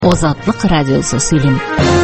Озатлык радиосы сөйлем.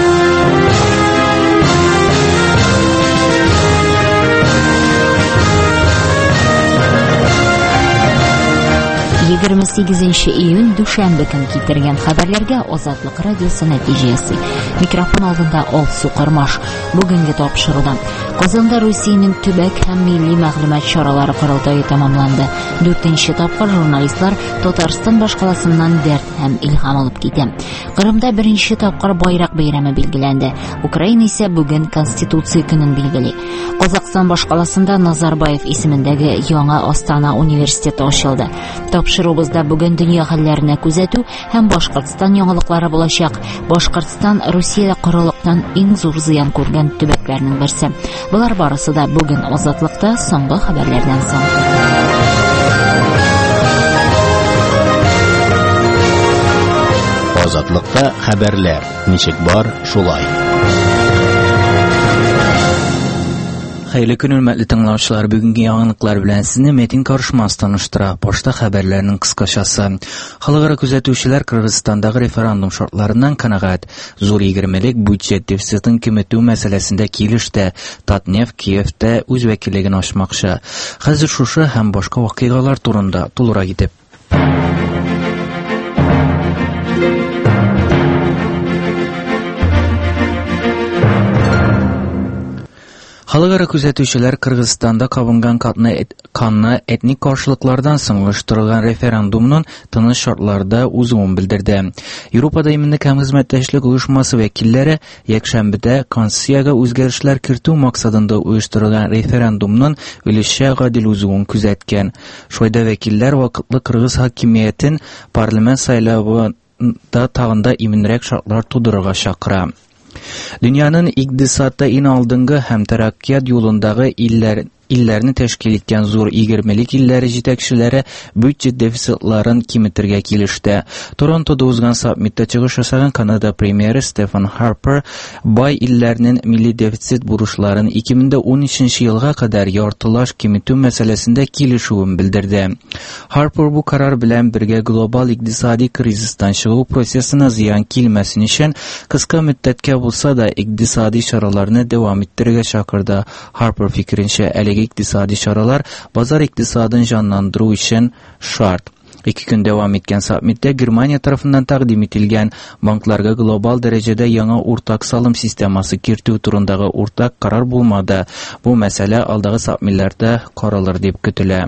Егерме 8 июнь дүшәмбе көн китергән хәбәрләргә Озатлык радиосы нәтиҗәсе. Микрофон алдында Алсу Кармаш. Бүгенге тапшыруда Казанда Русиянең төбәк һәм милли мәгълүмат чаралары корылтае тәмамланды. 4нче тапкыр журналистлар Татарстан башкаласыннан дәрт һәм илһам алып китә. Кырымда 1нче тапкыр байрак бәйрәме билгеләнде. Украина исә бүген Конституция көнен билгели. Казакстан башкаласында Назарбаев исемендәге яңа Астана университеты ачылды. Тапшырубызда бүген дөнья хәлләренә күзәтү һәм Башкортстан яңалыклары булачак. Башкортстан Русиядә корылыктан иң зур зыян күргән төбәкләрнең берсе. Булар барысы да бүген Азатлыкта соңгы хәбәрләрдән соң. Азатлыкта хәбәрләр. Ничек бар, шулай. Хәерле көн, хөрмәтле тыңлаучылар. Бүгенге яңалыклар белән сезне Метин Карышмас таныштыра. Башта хәбәрләрнең кыскачасы. Халыкара күзәтүчеләр Кыргызстандагы референдум шартларыннан канәгать. Зур 20лек бюджет дефицитын киметү мәсьәләсендә килеште. Татнефть Киевтә үз вәкиллеген ачмакчы. Хәзер шушы һәм башка вакыйгалар турында тулырак итеп. Халыкара күзәтүчеләр Кыргызстанда кабынган канны этник каршылыклардан соң оештырылган референдумның тыныч шартларда узуын белдерде. Европада иминлек һәм хезмәттәшлек оешмасы вәкилләре якшәмбедә Конституциягә үзгәрешләр кертү максатында оештырылган референдумның өлешчә гадил узуын күзәткән. Шуйда вәкилләр вакытлы Кыргыз хакимиятен парламент сайлауында тагында иминрәк шартлар тудырырга чакыра. Дөньяның икътисадта иң алдынгы һәм тәрәккыят юлындагы илләрне тәшкил иткән зур 20лек илләре җитәкчеләре бюджет дефицитларын киметергә килеште. Торонтода узган саммитта чыгыш ясаган Канада премьеры Стефан Харпер бай илләрнең милли дефицит бурычларын 2013 елга кадәр яртылаш киметү мәсьәләсендә килешүен белдерде. Харпер бу карар белән бергә глобаль икътисади кризистан чыгу процессына зыян килмәсен өчен кыска мөддәткә булса да икътисади чараларны дәвам иттерергә чакырды. Харпер фикеренчә, икътисади чаралар базар икътисадын жанландыру өчен шарт. 2 көн дәвам иткән саммитта Германия тарафыннан тәкъдим ителгән банкларга глобаль дәрәҗәдә яңа уртак салым системасы кертү турындагы уртак карар булмады. Бу мәсьәлә алдагы саммитларда каралыр дип көтелә.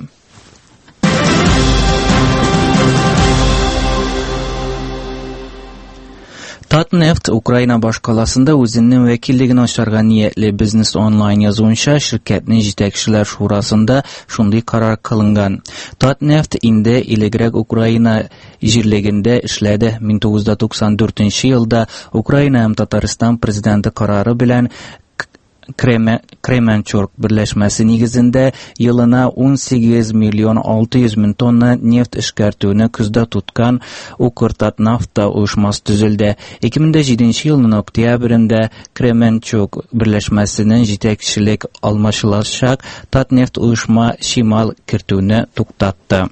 Татнефть Украина башкаласында үзенең вәкиллеген ачарга ниятле Бизнес онлайн язуынча ширкәтнең җитәкчеләр шурасында шундый карар кылынган. Татнефть инде илегрәк Украина җирлегендә эшләде. 1994 елда Украина һәм Татарстан президенты карары белән Кременчуг берләшмәсе нигезендә елына 18 миллион 600 мең тонна нефть эшкәртүне күздә туткан Укртатнафта оешмасы төзелде. 2007 елның октябрендә Кременчуг берләшмәсенең җитәкчелек алмашылачак Татнефть оешма Шимал кертүне туктатты.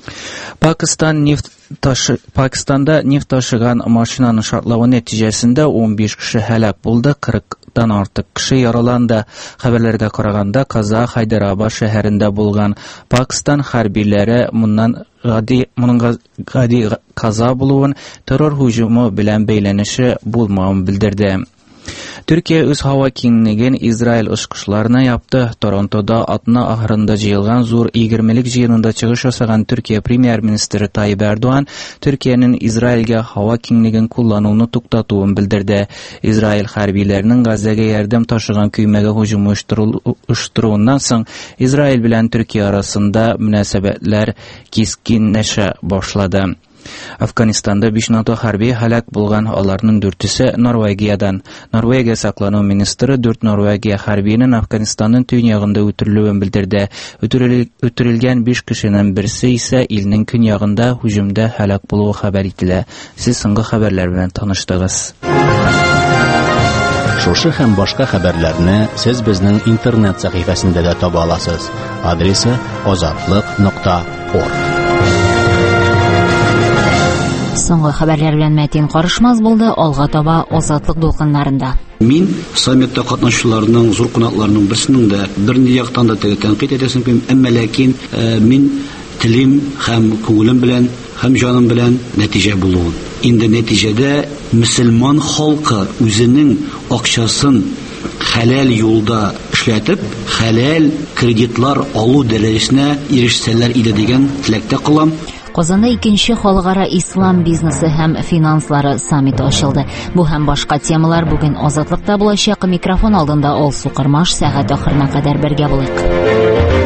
Пакистанда нефть ташыган машинаның шартлавы нәтиҗәсендә 15 кеше һәлак булды, 40-дан артык кеше яраланды. Хәбәрләргә караганда, Каза Хайдарабад шәһәрендә булган. Пакистан хәрбиләре моның гади каза булуын, террор һөҗүме белән бәйләнеше булмавын белдерде. Төркия үз һава киңлеген Израиль очкышларына япты. Торонтода атна ахырында җыелган зур 20лек җыенында чыгыш ясаган Төркия премьер-министры Таyyip Erdoğan Төркиянең Израильгә һава киңлеген куллануны туктатуын белдерде. Израиль хәрбиләренең Газага ярдәм ташыган көймәгә һөҗүм оештыруыннан соң Израиль белән Төркия арасында мөнәсәбәтләр кискенләшә башлады. Афганистанда 5 НАТО хәрби һәлак булган, аларның 4-се Норвегиядан. Норвегия саклану министры 4 Норвегия хәрбиенең Афганистанның төньягында үтерелүен белдерде. Үтерелгән 5 кешенең берсе исә илнең көньягында һөҗүмдә һәлак булуы хәбәр ителә. Сез соңгы хәбәрләр белән таныштыгыз. Шушы һәм башка хәбәрләрне сез безнең интернет сәхифәсендә дә таба аласыз. Адресы ozatlik.org. Соңгы хәбәрләр белән Мәтин Карышмаз булды. Алга таба азатлык дулкыннарында. Мин саммитта катнашучыларның, зур кунакларның берсенең дә бернинди яктан да тәнкыйть итәсем килми, әмма ләкин мин телим һәм күңелем белән, һәм җаным белән нәтиҗә булуын. Инде нәтиҗәдә мөселман халкы үзенең акчасын хәләл юлда эшләтеп, хәләл кредитлар алу дәрәҗәсенә ирешсәләр иде дигән теләктә кылам. Казанда 2нче халыкара ислам бизнесы һәм финанслары саммиты ачылды. Бу һәм башка темалар бүген Азатлыкта булачак. Микрофон алдында Алсу Кармаш, сәгать ахырына кадәр бергә булыйк.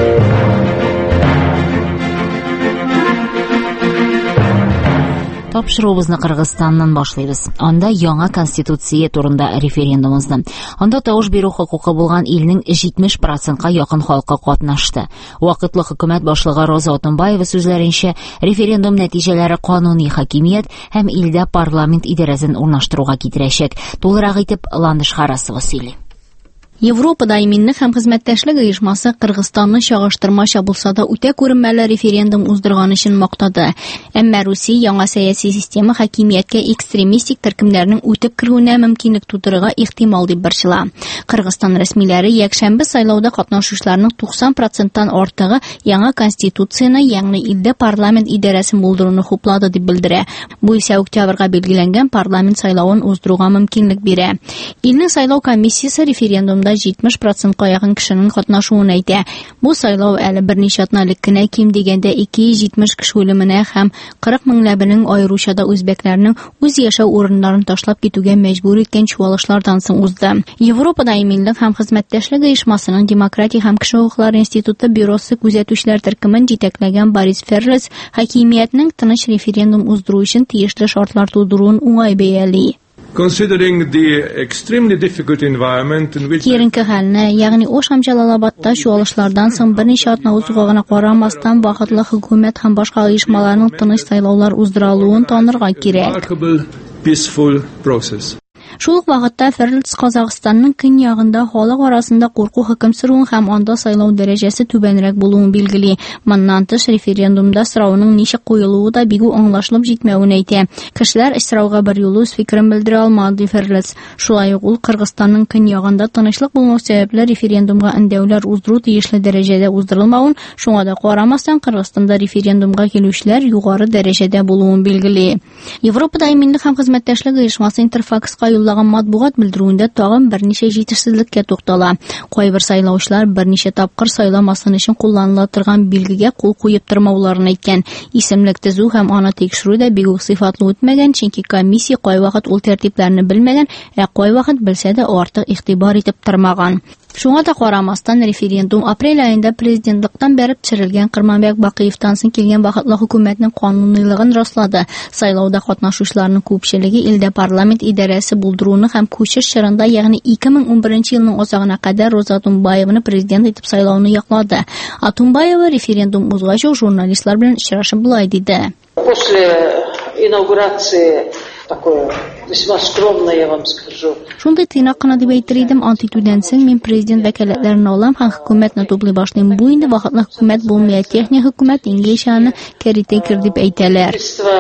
Тапшыруыбызны Кыргызстаннан башлыйбыз. Анда яңа конституция турында референдумыбызны. Анда тавыш бирү хукукы булган илнең 70%-ка якын халкы катнашты. Вакытлы хөкүмәт башлыгы Роза Атымбаева сүзләренчә, референдум нәтиҗәләре кануни хакимият һәм илдә парламент идарәсен урнаштыруга китерәчәк. Тулырак итеп Ландыш Харасова сөйли. Европада иминлек һәм хезмәттәшлек оешмасы Кыргызстанны чагыштырмача булса да үтә күренмәле референдум уздырган өчен мактады. Әмма Русия яңа сәяси система хакимияткә экстремистик төркемнәрнең үтеп кергүенә мөмкинлек тудырырга ихтимал дип борчыла. Кыргызстан рәсмиләре якшәмбе сайлауда катнашучыларның 90%-тан артыгы яңа конституцияны, ягъни илдә парламент идарәсен булдыруны хуплады дип белдерә. Бу исә октябрьгә белгиләнгән парламент сайлавын уздыруга мөмкинлек бирә. Илнең сайлау комиссиясе референдумда 70%-ка якын кешенең катнашуын әйтә. Бу сайлау әле берничә атналык кенә ким дигәндә 270 кеше үлеменә һәм 40 меңләбенең аеручада үзбәкләрнең үз яшәү урыннарын ташлап китүгә мәҗбүр иткән чуалышлардан соң узды. Европада иминлек һәм хезмәттәшлек оешмасының демократия һәм кеше хукуклары институты бюросы күзәтүчеләр төркемен җитәкләгән Борис Феррес хакимиятның тыныч референдум уздыру өчен тиешле шартлар тудыруын уңай бәяли. Considering the extremely difficult environment in which Киренке хәлне, ягъни Ош һәм Җалалабадта чуалышлардан соң берничә атна узуга гына карамастан вакытлы хөкүмәт һәм башка оешмаларның тыныч сайлаулар уздырылуын танырга кирәк. Peaceful process. Шул ук вакытта Ферлиц Казакъстанның көньягында халык арасында курку хөкем сүрүен һәм анда сайлау дәрәҗәсе түбәнрәк булуын билгели. Моннан тыш референдумда сорауның ничек куелуы да бигү аңлашылып җитмәвен әйтә. Кешеләр сорауга бер юлы үз фикерен белдерә алмады Ферлиц. Шулай ук ул Кыргызстанның көньягында тынычлык булмау сәбәпле референдумга өндәүләр уздыру тиешле дәрәҗәдә уздырылмавын, шуңа да карамастан Кыргызстанда референдумга килүчеләр югары дәрәҗәдә булуын билгели. Европада иминлек һәм хезмәттәшлек оешмасы Интерфакска юллаган матбугат белдерүендә тагын берничә җитешсезлеккә туктала. Кайбер сайлаучылар берничә тапкыр сайламасын өчен кулланыла торган билгегә кул куеп тормауларын әйткән. Исемлек төзү һәм аны тикшерү дә бик үк сыйфатлы үтмәгән, чөнки комиссия кайвакыт ул тәртипләрне белмәгән, кайвакыт белсә дә артык игътибар итеп тормаган. Шуңа да карамастан референдум апрель айында президентлыктан бәреп төшерелгән Кырманбек Бакыевтан соң килгән вакытлы хөкүмәтнең канунилыгын раслады. Сайлауда катнашучыларның күпчелеге илдә парламент идарәсе булдыруны һәм күчеш чорында, ягъни 2011 елның азагына кадәр Роза Атымбаеваны президент итеп сайлауны яклады. Атымбаева референдум узгач журналистлар белән очрашып булай диде. После инаугурации такое весьма скромно, я вам скажу. Шундай тыйнак кына дип әйтер идем, антитүдән соң мин президент вәкаләтләрен алам һәм хөкүмәтне туплый башлыйм. Бу инде вакытлы хөкүмәт булмый, техник хөкүмәт инглизчә аны caretaker дип әйтәләр.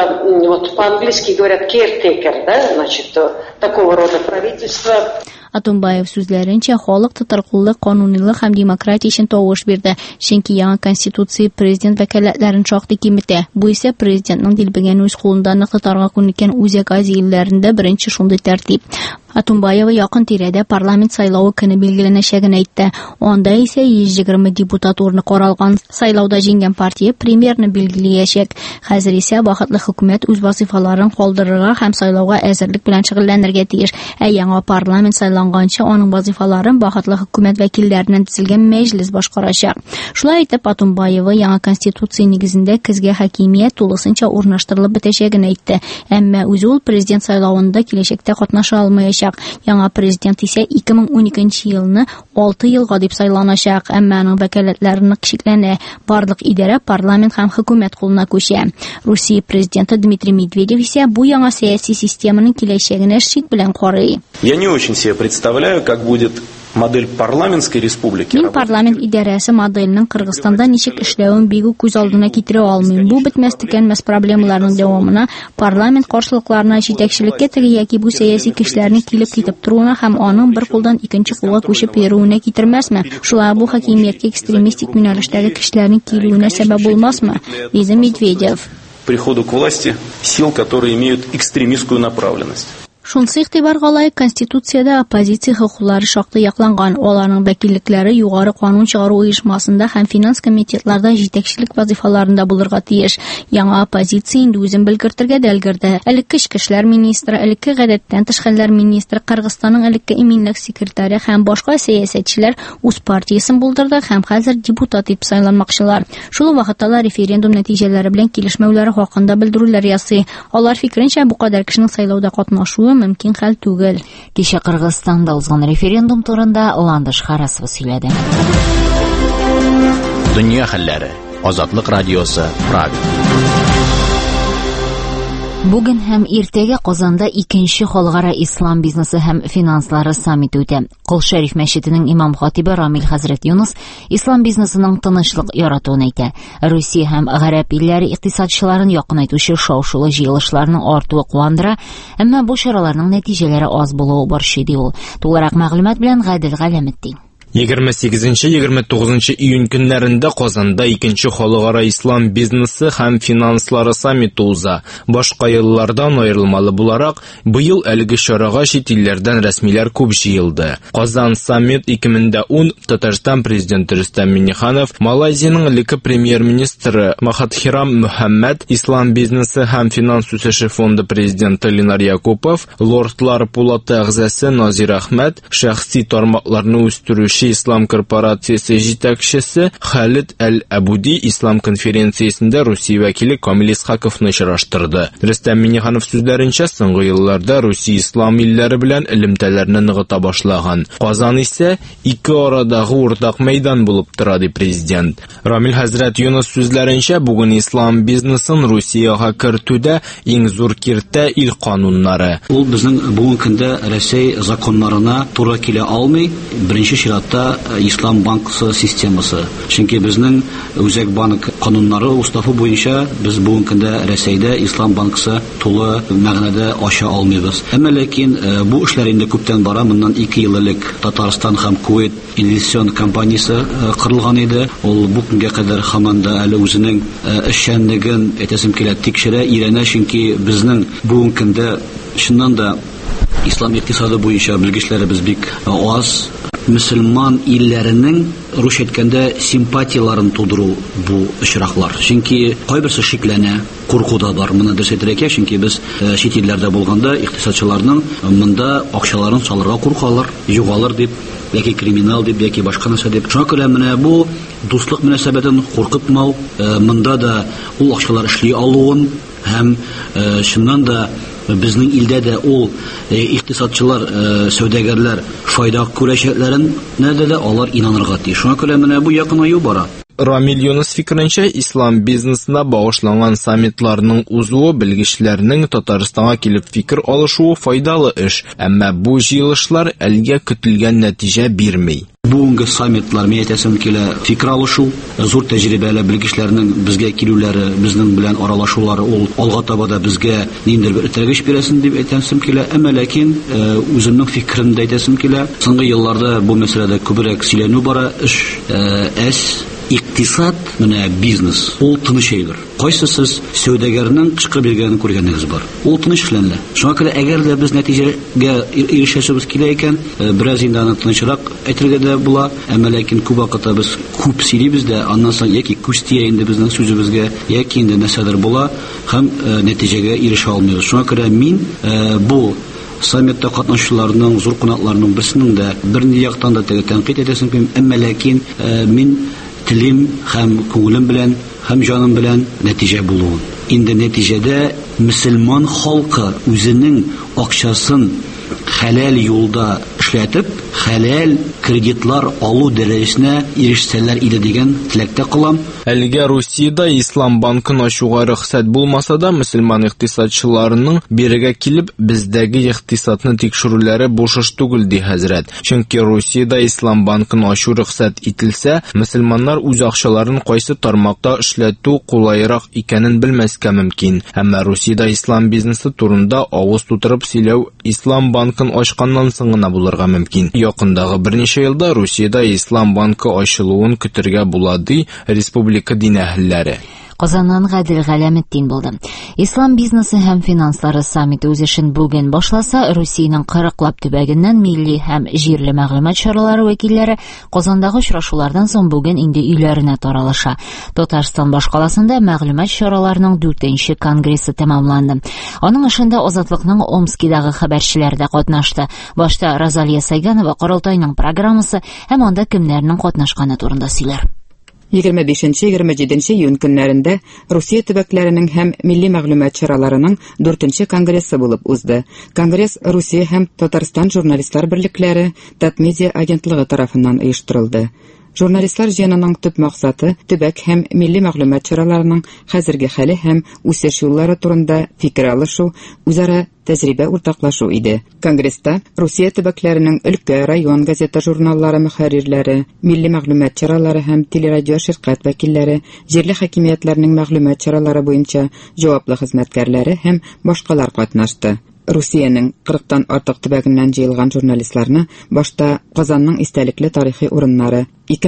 Вот по-английски говорят caretaker, да, значит, такого рода правительство. Атымбаев сүзләренчә, халык тотаркуллык, канунилык һәм демократия өчен тавыш бирде. Чөнки яңа конституция президент вәкаләтләрен шактый киметә. Бу исә президентның дилбегән үз кулында нык тотарга күнеккән Үзәк Азия илләрендә беренче шундый тәртип. Атымбаева якын тирәдә парламент сайлавы көне билгеләнәчәген әйтте. Анда исә 120 депутат урыны каралган. Сайлауда җиңгән партия премьерны билгеләячәк. Хәзер исә вакытлы хөкүмәт үз вазифаларын калдырырга һәм сайлауга әзерлек белән шөгыльләнергә тиеш. Яңа парламент сайланганчы аның вазифаларын вакытлы хөкүмәт вәкилләреннән төзелгән мәҗлес башкарачак. Шулай итеп, Атымбаева яңа конституция нигезендә көзгә хакимият тулысынча урнаштырылып бетәчәген әйтте. Әмма үзе ул президент сайлавында киләчәктә катнаша алмаячак. Яңа президент исә 2012 елны 6 елга дип сайланачак, әмма аның вәкаләтләрен кичекләнә. Барлык идарә парламент һәм хөкүмәт кулына күчә. Русия президенты Дмитрий Медведев исә бу яңа сәяси системаның киләчәгенә шик белән карый. Я не очень себе представляю, как будет модель парламентской республики. Мин парламент идарәсе моделінің Кыргызстанда ничек эшләвен бигү күз алдына китерә алмыйм. Бу бетмәс төкәнмәс проблемаларның дәвамына, парламент каршылыкларына, җитәкчелеккә теге яки бу сәяси кешеләрнең килеп китеп торуына һәм аның бер кулдан икенче кулга күчеп йөрүенә китермәсме? Шулай бу хакимияткә экстремистик юнәлештәге кешеләрнең килүенә сәбәп булмасмы? Лиза Медведев. Приходу к власти сил, которые имеют экстремистскую направленность. Шунсы игътибарга лаек Конституциядә оппозиция хокуклары шактый якланган. Аларның вәкиллекләре югары канун чыгару оешмасында һәм финанс комитетларда җитәкчелек вазифаларында булырга тиеш. Яңа оппозиция инде үзен белгертергә дә өлгерде. Элекке эчке эшләр министры, элекке гадәттән тыш хәлләр министры, Кыргызстанның элекке иминлек секретаре һәм башка сәясәтчеләр үз партиясын булдырды һәм хәзер депутат итеп сайланмакчылар. Шул вакытта референдум нәтиҗәләре белән килешмәүләре хакында белдерүләр ясый. Алар фикеренчә, бу кадәр кешенең сайлауда катнашуы мөмкин хәл түгел. Кичә Кыргызстанда узган референдум турында Ландыш Харасова сөйләде. Дөнья хәлләре. Азатлык радиосы Прага. Бүген һәм иртәгә Казанда 2нче халыкара ислам бизнесы һәм финанслары саммиты үтә. Кол Шәриф мәчетенең имам-хатибы Рамил хәзрәт Юнус ислам бизнесының тынычлык яратуын әйтә. Русия һәм гарәп илләре икътисадчыларын якынайтучы шау-шулы җыелышларның артуы куандыра, әмма бу чараларның нәтиҗәләре аз булуы борчый ди ул. Тулырак мәгълүмат белән Гадел Галәметдин. 28-29 июнь көннәрендә Казанда 2нче халыкара ислам бизнесы һәм финанслары саммиты уза. Башка еллардан аерылмалы буларак, быел әлеге чарага чит илләрдән рәсмиләр күп җыелды. Казан саммит 2010 Татарстан президенты Рөстәм Миңнеханов, Малайзияның элекке премьер-министры Махатхирам Мөхәммәд, ислам бизнесы һәм финанс үсеше фонды президенты Ленар Якупов, лордлар пулаты әгъзасы Назир Әхмәт, шәхси тармакларны үстерүче ислам корпорациясе җитәкчесе Халид Әл-Абуди ислам конференциясендә Русия вәкиле Камил Исхаковны чыраштырды. Рөстәм Миңнеханов сүзләренчә, соңгы елларда Русия ислам илләре белән элемтәләрне ныгыта башлаган. Казан исә ике арадагы уртак мәйдан булып тора, ди президент. Рамил хәзрәт Юнус сүзләренчә, бүген ислам бизнесын Русияга кертүдә иң зур киртә ил кануннары. Ул безнең бүгенге көндә Россия законнарына туры килә алмый. Беренче чиратта ислам банксы системасы. Чөнки безнең үзәк банк кануннары уставы буенча без бүгенге көндә Россиядә ислам банксы тулы мәгънәдә ача алмыйбыз. Әмма ләкин бу эшләр инде күптән бара. Моннан 2 ел элек Татарстан һәм Кувейт инвестицион компаниясе кырылган иде. Ул бу көнгә кадәр һаман да әле үзенең эшчәнлеген әйтәсем килә тикшерә, ирәнә, чөнки безнең бүгенге көндә чыннан да ислам икътисады буенча белгечләребез бик аз. Мөселман илләренең руш әйткәндә симпатияларын тудыру бу очраклар. Чөнки кайберсе шикләнә, куркуда бар. Моны дөрес әйтергә, чөнки без чит илләрдә булганда икътисадчыларның монда акчаларын салырга куркалар, югалыр дип, яки криминал дип, яки башка нәрсә дип. Шуңа күрә менә бу дуслык мөнәсәбәтен куркытмау, монда да ул акчалар эшли алуын һәм шуннан да безнең илдә дә ул икътисадчылар, сәүдәгәрләр файда күрәчәкләрен дә алар инанырга тиеш. Шуңа күрә менә бу якынаю бара. Рамил Юнус фикеренчә, ислам бизнесына багышланган саммитларның узуы белгечләрнең Татарстанга килеп фикер алышуы файдалы эш, әмма бу җыелышлар әлегә көтелгән нәтиҗә бирми. Бүгенге саммитлар мәйтәсем килә фикер алышу, зур тәҗрибәле белгечләрнең безгә килүләре, безнең белән аралашулары ул алга таба да безгә ниндидер бер этәргеч бирәсен дип әйтәсем килә. Әмма ләкин үземнең фикеремдә әйтәсем килә. Соңгы елларда бу мәсьәләдә күбрәк сөйләнү бара. Икътисад менә бизнес. Ул тыныч әйбер. Кайсы сез сәүдәгәрнең кышкы биргәнен күргәнегез бар. Ул тыныч эшләнә. Шуңа күрә әгәр дә без нәтиҗәгә ирешәсебез килә икән, бераз инде аны тынычрак әйтергә дә була. Әмма ләкин күп вакытта без күп сөйлибез дә, аннан соң яки күстия инде безнең сүзебезгә, яки инде нәрсәдер була һәм нәтиҗәгә ирешә алмыйбыз. Шуңа күрә мин бу саммитта катнашучыларның, зур кунакларның берсенең дә бернинди яктан да тәнкыйть итәсем килми, әмма ләкин мин телим һәм күңелем белән һәм җаным белән нәтиҗә булуын. Инде нәтиҗәдә мөселман халкы үзенең акчасын хәләл юлда эшләтеп, хәләл кредитлар алу дәрәҗәсенә ирешсәләр иде дигән теләктә кылам. Әлегә Русиядә Ислам банкын ачуга рөхсәт булмаса да, мөселман икътисадчыларының бирегә килеп, бездәге икътисадны тикшерүләре бушыш түгел ди хәзрәт. Чөнки Русиядә Ислам банкын ачу рөхсәт ителсә, мөселманнар үз акчаларын кайсы тармакта эшләтү кулайрак икәнен белмәскә мөмкин. Әмма Русиядә ислам бизнесы турында авыз тутырып сөйләү Ислам банкын ачканнан соң гына булырга мөмкин. Якындагы берничә елда Русиядә Ислам банкы ачылуын көтәргә була ди республика дин әһелләре. Казаннан Гадил Галәметдин булды. Ислам бизнесы һәм финанслары саммиты үз эшен бүген башласа, Русиянең 40лап төбәгеннән милли һәм җирле мәгълүмат чаралары вәкилләре Казандагы очрашулардан соң бүген инде өйләренә таралыша. Татарстан башкаласында мәгълүмат чараларының 4нче конгрессы тәмамланды. Аның эшендә Азатлыкның Омскидагы хәбәрчеләре дә катнашты. Башта Розалия Сайганова Корылтайның программасы һәм анда кемнәрнең катнашканы турында сөйләр. 25-27 июнь көннәрендә Русия төбәкләренең һәм милли мәгълүмат чараларының 4нче конгрессы булып узды. Конгресс Русия һәм Татарстан журналистлар берлекләре Татмедиа агентлыгы тарафыннан оештырылды. Журналистлар җыенының төп максаты төбәк һәм милли мәгълүмат чараларының хәзерге хәле һәм үсеш юллары турында фикер алышу, үзара тәҗрибә уртаклашу иде. Конгресста Русия төбәкләренең өлкә, район газета журналлары мөхәррирләре, милли мәгълүмат чаралары һәм телерадио ширкәт вәкилләре, җирле хакимиятләрнең мәгълүмат чаралары буенча җаваплы хезмәткәрләре һәм башкалар катнашты. Русиянең 40тан артык төбәгеннән җыелган журналистларны башта Казанның истәлекле тарихи урыннары,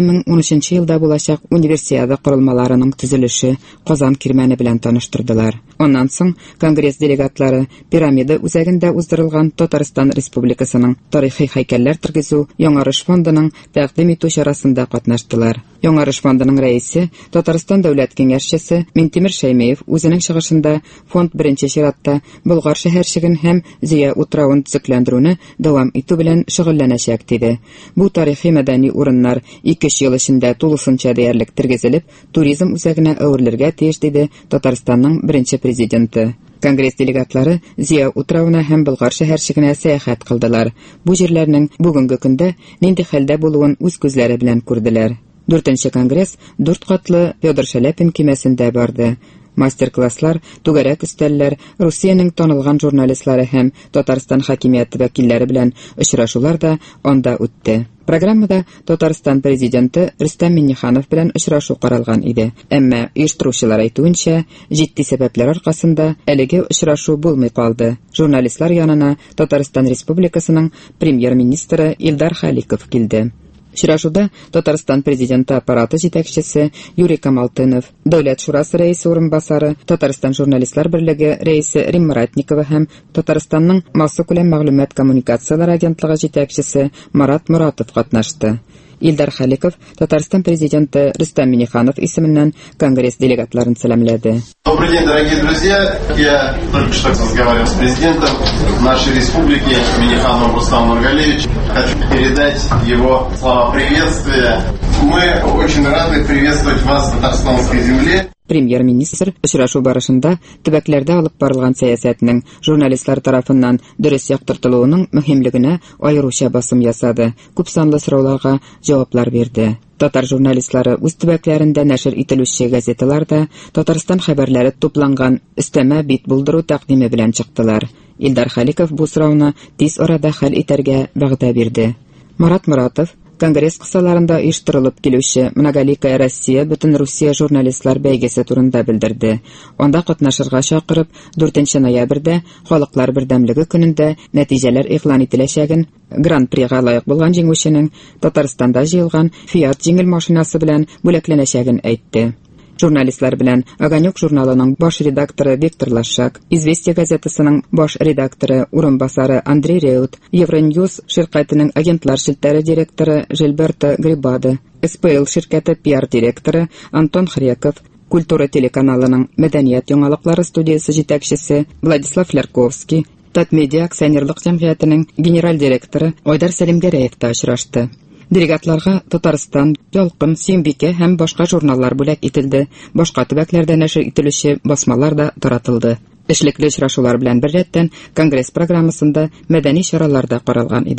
2013 елда булачак универсиада корылмаларының төзелеше, Казан кирмәне белән таныштырдылар. Аннан соң конгресс делегатлары пирамида үзәгендә уздырылган Татарстан Республикасының тарихи һәйкәлләр тергезү Яңарыш фондының тәкъдим итү чарасында катнаштылар. Яңарыш фондының рәисе, Татарстан дәүләт киңәшчесе Минтимер Шәймиев үзенең чыгышында фонд беренче чиратта Болгар шәһәрчеген һәм Зия утравын төзекләндерүне дәвам итү белән шөгыльләнәчәк диде. Бу тарихи мәдәни урыннар 2 ел эчендә тулысынча диярлек тергезелеп, туризм үзәгенә әверелергә тиеш диде Татарстанның беренче президенты. Конгресс делегатлары Зия утравына һәм Болгар шәһәрчегенә сәяхәт кылдылар. Бу җирләрнең бүгенге көндә нинди хәлдә булуын үз күзләре белән күрделәр. 4нче конгресс 4 катлы Федор Шаляпин кимәсендә барды. Мастер-класслар, түгәрәк өстәлләр, Русиянең танылган журналистлары һәм Татарстан хакимияте вәкилләре белән очрашулар да анда үтте. Программада Татарстан президенты Рөстәм Миңнеханов белән очрашу каралган иде. Әмма оештыручылар әйтүенчә, җитди сәбәпләр аркасында әлеге очрашу булмый калды. Журналистлар янына Татарстан Республикасының премьер-министры Илдар Халиков килде. Очрашуда Татарстан президенты аппараты җитәкчесе Юрий Камалтынов, Дәүләт шурасы рәисе урынбасары, Татарстан журналистлар берлеге рәисе Римма Ратникова һәм Татарстанның массу күләм мәгълүмат коммуникацияләр агентлыгы җитәкчесе Марат Моратов катнашты. Илдар Халиков Татарстан президенты Рөстәм Миңнеханов исеменнән конгресс делегатларын сәламләде. Добрый день, дорогие друзья. Я только что разговаривал с президентом нашей республики Миңнехановым Рустамом Нургалиевичем. Хочу передать его слова приветствия. Мы очень рады приветствовать вас в татарстанской земле. Премьер-министр очрашу барышында төбәкләрдә алып барылган сәясәтнең журналистлар тарафыннан дөрес яктыртылуының мөһимлегенә аеруча басым ясады. Күп санлы сорауларга җаваплар бирде. Татар журналистлары үз төбәкләрендә нәшер ителүче газеталарда Татарстан хәбәрләре тупланган өстәмә бит булдыру тәкъдиме белән чыктылар. Илдар Халиков бу сорауны тиз арада хәл итәргә вәгъдә бирде. Марат Моратов Конгресс кысаларында оештырылып килүче Многоликая Россия бөтен Русия журналистлар бәйгесе турында белдерде. Анда катнашырга чакырып, 4 ноябрьдә Халыклар бердәмлеге көнендә нәтиҗәләр игълан ителәчәген, Гран-прига лаек булган җиңүченең Татарстанда җыелган Fiat җиңел машинасы белән бүләкләнәчәген әйтте. Журналистлар белән Огонек журналының баш редакторы Виктор Лашак, Известия газетасының баш редакторы урынбасары Андрей Реут, Евроньюз ширкәтенең агентлар шелтәре директоры Жильберто Грибады, СПЛ ширкәте пиар директоры Антон Хреков, Культура телеканалының мәдәният яңалыклары студиясе җитәкчесе Владислав Лярковский, Татмедиа акционерлык җәмгыятенең генераль директоры Айдар Сәлимгәрәев та очрашты. Делегатларга Татарстан, Ялкын, Сөембикә һәм башка журналлар бүләк ителде. Башка төбәкләрдә нәшер ителүче басмалар да таратылды. Эшлекле очрашулар белән бер рәттән конгресс программасында мәдәни чаралар да каралган иде.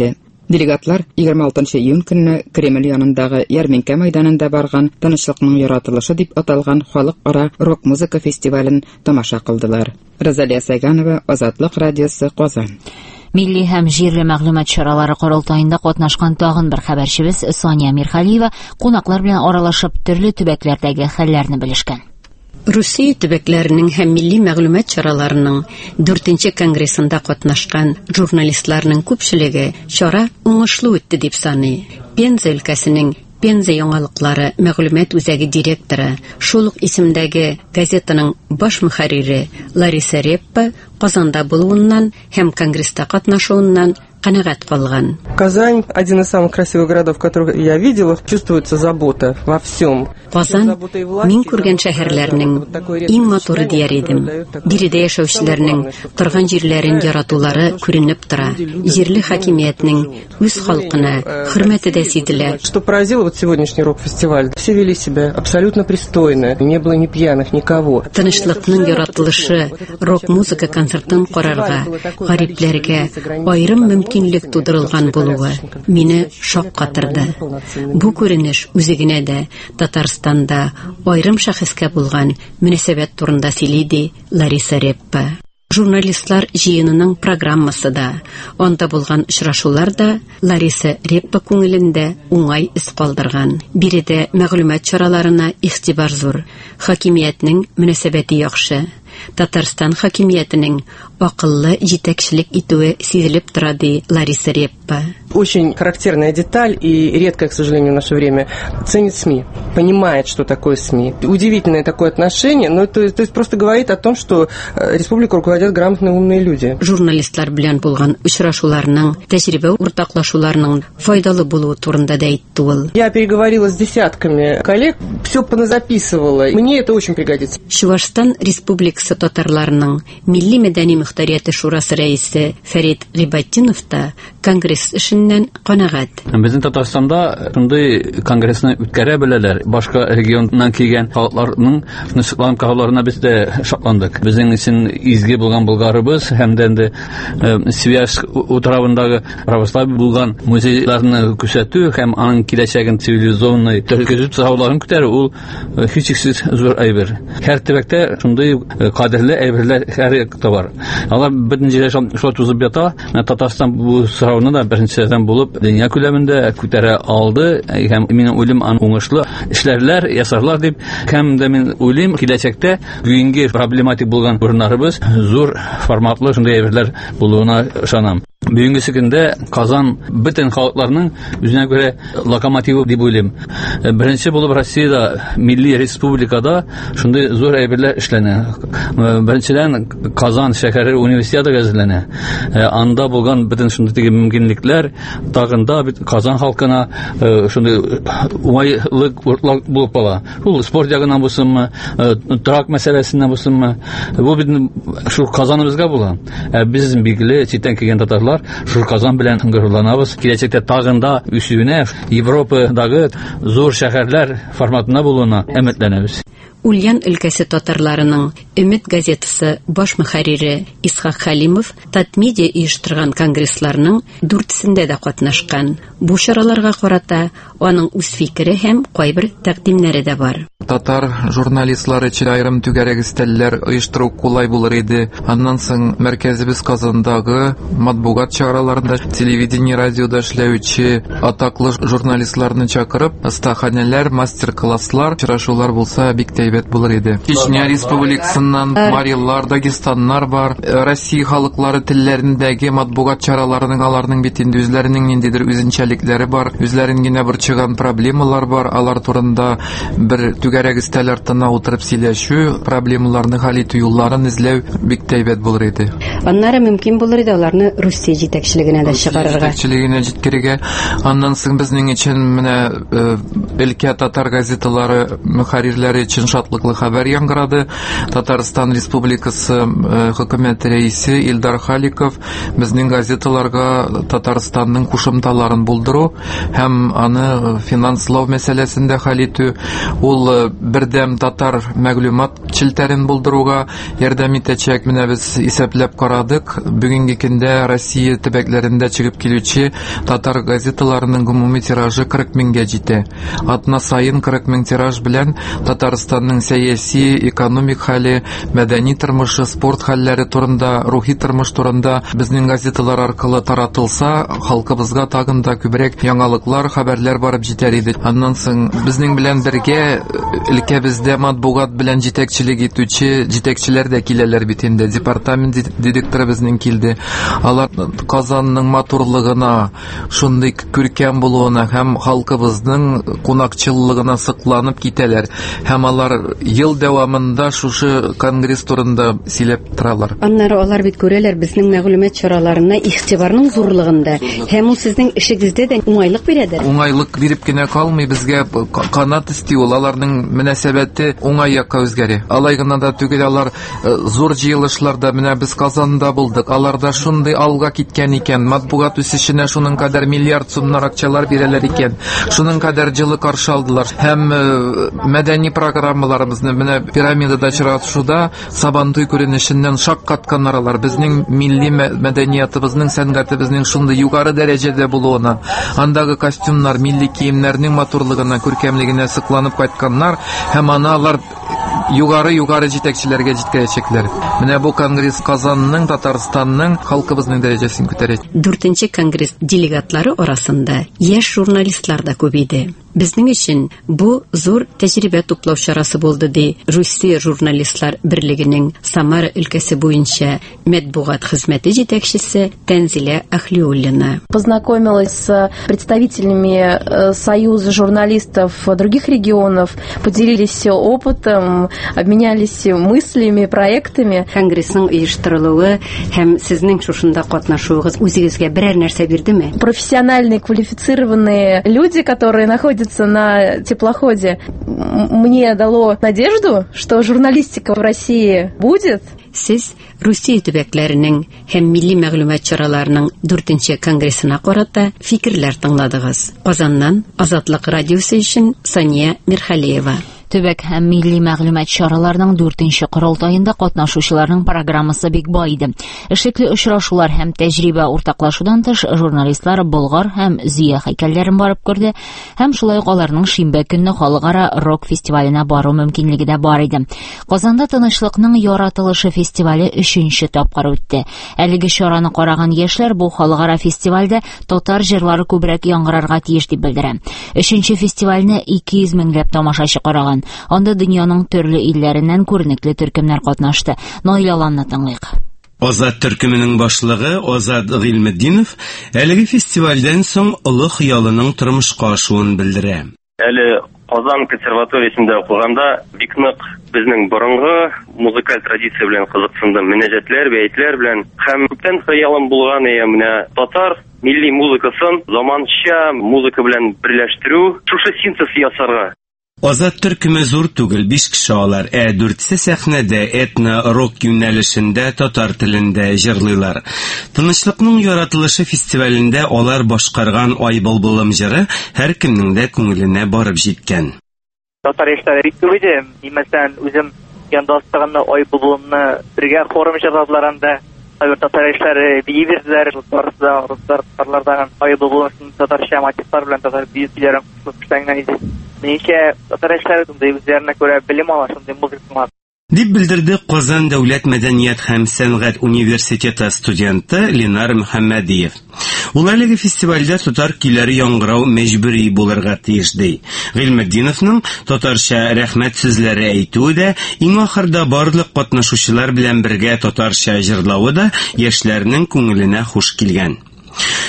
Делегатлар 26 июнь көнне Кремль янындагы Ярминкә мәйданында барган Тынычлыкның яратылышы дип аталган халыкара рок-музыка фестивален тамаша кылдылар. Розалия Сайганова, Азатлык радиосы, Казан. Милли һәм җирле мәгълүмат чаралары корылтаенда катнашкан тагын бер хәбәрчебез Соня Мирхалиева кунаклар белән аралашып төрле төбәкләрдәге хәлләрне белешкән. Русия төбәкләренең һәм милли мәгълүмат чараларының 4-нче конгрессында катнашкан журналистларның күпчелеге чара уңышлы үтте дип саный. Пенза өлкәсенең Пенза яңалыклары мәгълүмат үзәге директоры, шул ук исемдәге газетаның баш мөхәррире Лариса Реппа Казанда булуыннан һәм конгресста катнашуыннан канәгать калган. Казань — один из самых красивых городов, которых я видела. Чувствуется забота во всем. Казан мин күргән шәһәрләрнең иң матуры дияр идем. Биредә яшәүчеләрнең торган җирләрен яратулары күренеп тора. Җирле хакимиятнең үз халкына хөрмәте дә сизелә. Что поразило вот сегодняшний рок-фестиваль? Все вели себя абсолютно пристойно. Не было ни пьяных, никого. Тынычлыкның яратылышы рок-музыка концертын карарга, гарипләргә аерым мөмкинлек тудырылган булуы мине шаккатырды. Бу күренеш үзе генә дә Татарстанда аерым шәхескә булган мөнәсәбәт турында сөйләде Лариса Реппа. Журналистлар җыенының программасы да, анда булган очрашулар да Лариса Реппа күңелендә уңай ис калдырган. Биредә мәгълүмат чараларына игътибар зур, хакимиятнең мөнәсәбәте яхшы. Татарстан хакимиятының акыллы җитәкчелек итүе сизелеп тора ди Лариса Реппа. Очень характерная деталь и редкая, к сожалению, в наше время, ценит СМИ, понимает, что такое СМИ. Удивительное такое отношение, но то есть просто говорит о том, что республику руководят грамотные умные люди. Журналистлар белән булган очрашуларның, тәҗрибә уртаклашуларның файдалы булуы турында да әйтте ул. Я переговорила с десятками коллег, все поназаписывала. Мне это очень пригодится. Чувашстан Республикасы татарларының милли мәдәни мөхтәрияте шурасы рәисе Фәрит Гыйбаттинов та конгресс эшеннән канәгать. Безнең Татарстанда шундый конгрессны үткәрә беләләр. Башка регионнан килгән халыкларның нысыкланып калуларына без дә шатландык. Безнең өчен изге булган булгарыбыз һәм дә Свияжск утравындагы православие булган музейларны күрсәтү һәм аның киләчәген цивилизованный төзү сауларын күтәрү ул һичшиксез зур әйбер. Һәр төбәктә шундый кадерле әйберләр һәр бар. Алар бөтенчә шулай тузып ята. Татарстан бу сорауны да беренчедән булып дөнья күләмендә күтәрә алды һәм минем уйлым уңышлы эшләрләр ясарлар дип һәм дә мин уйлыйм киләчәктә бүгенге проблематик булган урыннарыбыз зур форматлы шундый әйберләр булуына ышанам. Бүгенге көндә Казан бөтен халыкларның үзенә күрә локомотивы дип уйлыйм. Беренче булып Россиядә милли республикада шундый зур әйберләр эшләнә. Беренчедән Казан шәһәре университеты әзерләнә. Анда булган бөтен шундый мөмкинлекләр тагында Казан халкына шундый уңайлык булып кала. Ул спорт ягыннан булсынмы, трак мәсьәләсеннән булсынмы, бу безнең шу Казаныбызга була. Без билгеле читтән килгән татарлар шул Казан белән гөрләнәбез. Киләчәктә тагында үсүенә Европадагы зур шәһәрләр форматына булуына өметләнәбез. Ульян өлкәсе татарларының Өмет газетасы баш мөхәррире Исхак Халимов Татмедиа оештырган конгрессларның 4-сендә дә катнашкан. Бу чараларга карата аның үз фикере һәм кайбер тәкъдимнәре дә бар. Татар журналистлары өчен айрым түгәрәк өстәлләр оештыру кулай булыр иде. Аннан соң мәркәзебез Казандагы матбугат чараларында телевидение, радиода эшләүче атаклы журналистларны чакырып, остаханәләр, мастер-класслар, очрашулар булса бик әйбәт булыр иде. Чечня Республикасыннан Мариллар, Дагестаннар бар. Россия халыклары телләрендәге матбугат чараларының аларның бит инде үзләренең ниндидер үзенчәлекләре бар. Үзләрен генә борчыган проблемалар бар. Алар турында бер түгәрәк өстәл артына утырып сөйләшү, проблемаларны хәл итү юлларын эзләү бик әйбәт булыр иде. Аннары мөмкин булыр иде аларны Русия җитәкчелегенә дә чыгарырга. Җитәкчелегенә җиткерергә. Аннан соң безнең өчен менә өлкә татар газеталары мөхәррирләре өчен шатлыклы хәбәр яңгырады. Татар Татарстан Республикасы хөкүмәт рәисе Илдар Халиков безнең газеталарга Татарстанның кушымталарын булдыру һәм аны финанслау мәсьәләсендә хәл итү, ул бердәм татар мәгълүмат челтәрен булдыруга ярдәм итәчәк. Менә без исәпләп карадык. Бүгенге көндә Россия төбәкләрендә чыгып килүче татар газеталарының гомуми тиражы 40 меңгә җитә. Атна сайын 40 мең тираж белән Татарстанның сәяси, экономик хәле, мәдәни тормышы, спорт хәлләре турында, рухи тормыш турында безнең газеталар аркылы таратылса, халкыбызга тагын да күбрәк яңалыклар, хәбәрләр барып җитәр иде. Аннан соң безнең белән бергә өлкәбездә матбугат белән җитәкчелек итүче җитәкчеләр дә киләләр бит инде. Департамент директоры безнең килде. Алар Казанның матурлыгына, шундый күркәм булуына һәм халкыбызның кунакчыллыгына сыкланып китәләр. Һәм алар ел дәвамында шушы конгресс турында сөйләп торалар. Аннары алар бит күрәләр безнең мәгълүмат чараларына игътибарның зурлыгында. Һәм ул сезнең эшегездә дә уңайлык бирәдер. Уңайлык биреп кенә калмый, безгә канат исти ул. Аларның мөнәсәбәте уңай якка үзгәрә. Алай гына да түгел, алар зур җыелышларда, менә без Казанда булдык. Аларда шундый алга киткән икән, матбугат үсешенә шуның кадәр миллиард сумнар акчалар бирәләр икән. Шуның кадәр җылы каршы алдылар. Һәм мәдәни программаларыбызны менә пирамидада очрашуда Сабантуй күренешеннән шаккатканнар алар. Безнең милли мәдәниятыбызның, сәнгатебезнең шундый югары дәрәҗәдә булуына, андагы костюмнар, милли киемнәрнең матурлыгына, күркәмлегенә сыкланып кайтканнар, һәм алар югары җитәкчеләргә җиткәячәкләр. Менә бу конгресс Казанның, Татарстанның халкыбызның дәрәҗәсен күтәрә. 4-нче конгресс делегатлары арасында яшь журналистлар да күп иде. Безнең өчен бу зур тәҗрибә туплау чарасы булды, ди Русия журналистлар берлегенең Самара өлкәсе буенча матбугат хезмәте җитәкчесе Тәнзилә Ахлиуллина. Познакомилась с представителями Союза журналистов других регионов, поделились опытом, обменялись мыслями, проектами. Конгрессның оештырылуы һәм сезнең шушында катнашуыгыз үзегезгә берәр нәрсә бирдеме? Профессиональные, квалифицированные люди, которые находятся на теплоходе, мне дало надежду, что журналистика в России будет. Сез Русия төбәкләренең һәм милли мәгълүмат чараларының 4-нче конгрессына карата фикерләр тыңладыгыз. Казаннан Азатлык радиосы өчен Сания Мирхалиева. Төбәк һәм милли мәгълүмат чараларының 4-нче корылтаенда катнашучыларның программасы бик бай иде. Эшлекле очрашулар һәм тәҗрибә уртаклашудан тыш, журналистлар Болгар һәм Зөя һәйкәлләрен барып күрде, һәм шулай ук аларның шимбә көнне халыкара рок фестиваленә бару мөмкинлеге дә бар иде. Казанда Тынычлыкның яратылышы фестивале 3-нче тапкыр үтте. Әлеге чараны караган яшьләр бу халыкара фестивальдә татар җырлары күбрәк яңгырарга тиеш дип белдерә. 3-нче фестивальне 200 меңләп тамашачы караган. Анда дөньяның төрле илләреннән күренекле төркемнәр катнашты. Наилаланны тыңлыйк. Азат төркеменең башлыгы Азат Гыйлметдинов әлеге фестивальдән соң олы хыялының тормышка ашуын белдерә. Әле Казан консерваториясендә укыганда бик нык безнең борынгы музыкаль традиция белән кызыксындым. Мөнәҗәтләр, бәйтләр белән һәм күптән хыялым булган менә татар милли музыкасын заманча музыка белән берләштерү, шушы синтез ясарга. Азат төркеме зур түгел, 5 кеше алар, 4-се сәхнәдә этно-рок юнәлешендә татар телендә җырлыйлар. Тынычлыкның яратылышы фестивалендә алар башкарган Ай былбылым җыры һәркемнең дә күңеленә барып җиткән. Татар яшьләре бик күп иде. Мәсәлән, үзем яндастыгымны Ай былбылымны бергә хорым җырладылар анда. Татар яшьләре бии бирделәр, руслардан Ай былбылымны татарча мотивлар белән татар биюләрен кушылган иде. Ничә татар яшьләре үзләренә күрә белем ала, шундый музыка дип белдерде Казан дәүләт мәдәният һәм сәнгать университеты студенты Ленар Мөхәммәдиев. Ул әлеге фестивальдә татар көйләре яңгырау мәҗбүри булырга тиеш ди. Гыйлметдиновның татарча рәхмәт сүзләре әйтүе дә, иң ахырда барлык катнашучылар белән бергә татарча җырлавы да яшьләрнең күңеленә хуш килгән.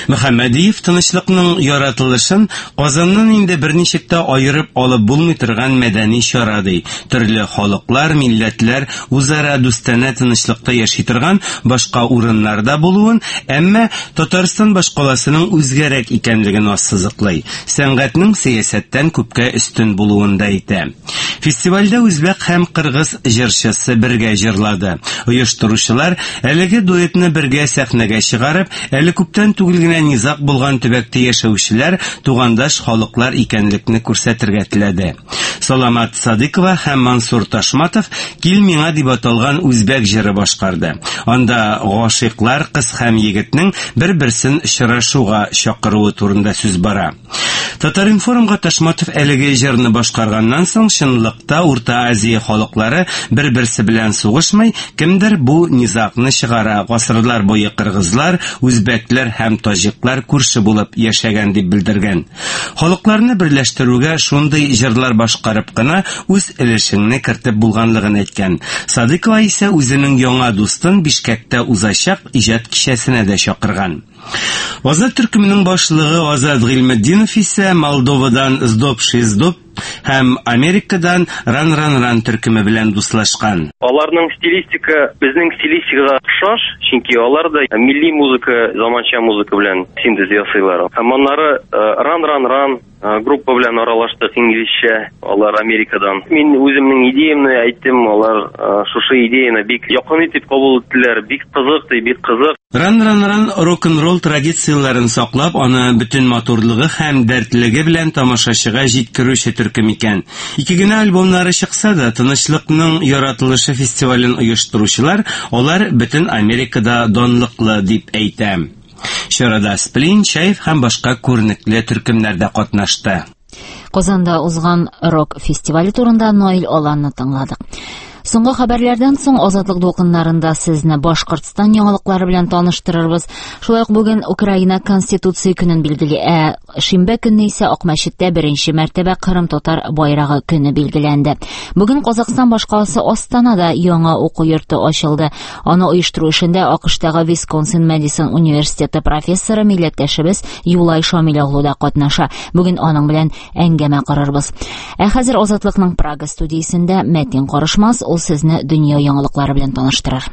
Мөхәммәдиев тынычлыкның яратылышын Казаннан инде берничек тә аерып алып булмый торган мәдәни чара ди. Төрле халыклар, милләтләр үзара дустанә тынычлыкта яши торган башка урыннарда булуын, әмма Татарстан башкаласының үзгәрәк икәнлеген ассызыклый. Сәнгатьнең сәясәттән күпкә өстен булуын да әйтә. Фестивальдә үзбәк һәм кыргыз җырчысы бергә җырлады. Оештыручылар әлеге дуэтны бергә сәхнәгә чыгарып, әле күптән түгел генә низак булган төбәктә яшәүчеләр тугандаш халыклар икәнлекне күрсәтергә теләде. Саламат Садыкова һәм Мансур Ташматов «Кил миңа» дип аталган үзбәк җыры башкарды. Анда гашыйклар кыз һәм егетнең бер-берсен очрашуга чакыруы турында сүз бара. Татар-информга Ташматов әлеге җырны башкарганнан соң чынлыкта Урта Азия халыклары бер-берсе белән сугышмый, кемдер бу низакны чыгара. Гасырлар буе кыргызлар, үзбәкләр һәм таҗиклар күрше булып яшәгән дип белдергән. Халыкларны берләштерүгә шундый җырлар башкарып кына үз өлешеңне кертеп булганлыгын әйткән. Садыкова исә үзенең яңа дустын Бишкәктә узачак иҗат кичәсенә дә чакырган. Азат төркеменең башлыгы Азат Гыйлметдинов исә Молдовадан Сдоб-Шиздоб һәм Америкадан Ран-Ран-Ран төркеме белән дуслашкан. Аларның стилистика безнең стилистикага охшаш, чөнки алар да милли музыка, заманча музыка белән синтез ясыйлар. Һәм аннары Ран-Ран-Ран группа белән аралаштык инглизчә, алар Америкадан. Мин үземнең идеямны әйттем, алар шушы идеяны бик якын итеп кабул иттеләр, бик кызык, бик кызык. Ран-Ран-Ран рок-н-ролл традицияларын саклап, аны бүтән матурлыгы һәм дәртлеге белән тамашачыга җиткерүче төркем икән. Ике генә альбомнары чыкса да, Тынычлыкның яратылышы фестивален оештыручылар, алар бүтән Америкада данлыклы дип әйтә. Чарада Сплин, Чайф һәм башка күренекле төркемнәр дә катнашты. Казанда узган рок фестивале турында Ноэль Аланны тыңладык. Соңгы хәбәрләрдән соң Азатлык дулкыннарында сезне Башкортстан яңалыклары белән таныштырырбыз. Шулай ук бүген Украина Конституция көнен билгели, шимбә көнне исә Акмәчеттә беренче мәртәбә Кырым татар байрагы көне билгеләнде. Бүген Казакстан башкаласы Астанада яңа уку йорты ачылды. Аны оештыру эшендә АКШтагы Висконсин-Мэдисон университеты профессоры милләттәшебез Юлай Шамил оглу да катнаша. Бүген аның белән әңгәмә карарбыз. Хәзер Азатлыкның Прага студиясендә Мәтин Карышмас ул сезне дөнья яңалыклары белән таныштырыр.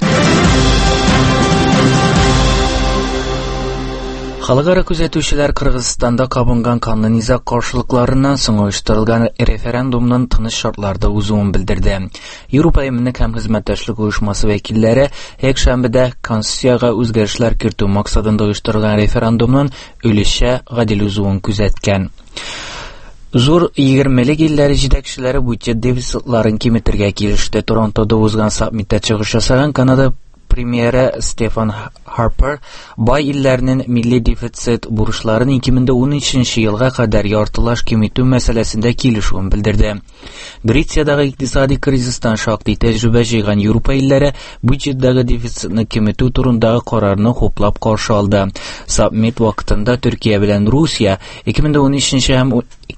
Халыкара күзәтүчеләр Кыргызстанда кабынган канлы низак каршылыкларыннан соң оештырылган референдумның тыныч шартларда узуын белдерде. Европа Эминлек һәм хезмәттәшлек оешмасы вәкилләре якшәмбедә Конституциягә үзгәрешләр кертү максатында оештырылган референдумның өлешчә гадел узуын күзәткән. Зур 20-лек илләре җитәкчеләре бюджет дефицитларын киметергә килеште. Торонтода узган саммитта чыгыш ясаган Канада премьеры Стефан Харпер бай илләрнең милли дефицит бурычларын 2013 елга кадәр яртылаш киметү мәсьәләсендә килешүен белдерде. Грециядагы икътисади кризистан шактый тәҗрибә җыйган Европа илләре бюджеттагы дефицитны киметү турындагы карарны хуплап каршы алды. Саммит вакытында Төркия белән Русия 2013 һәм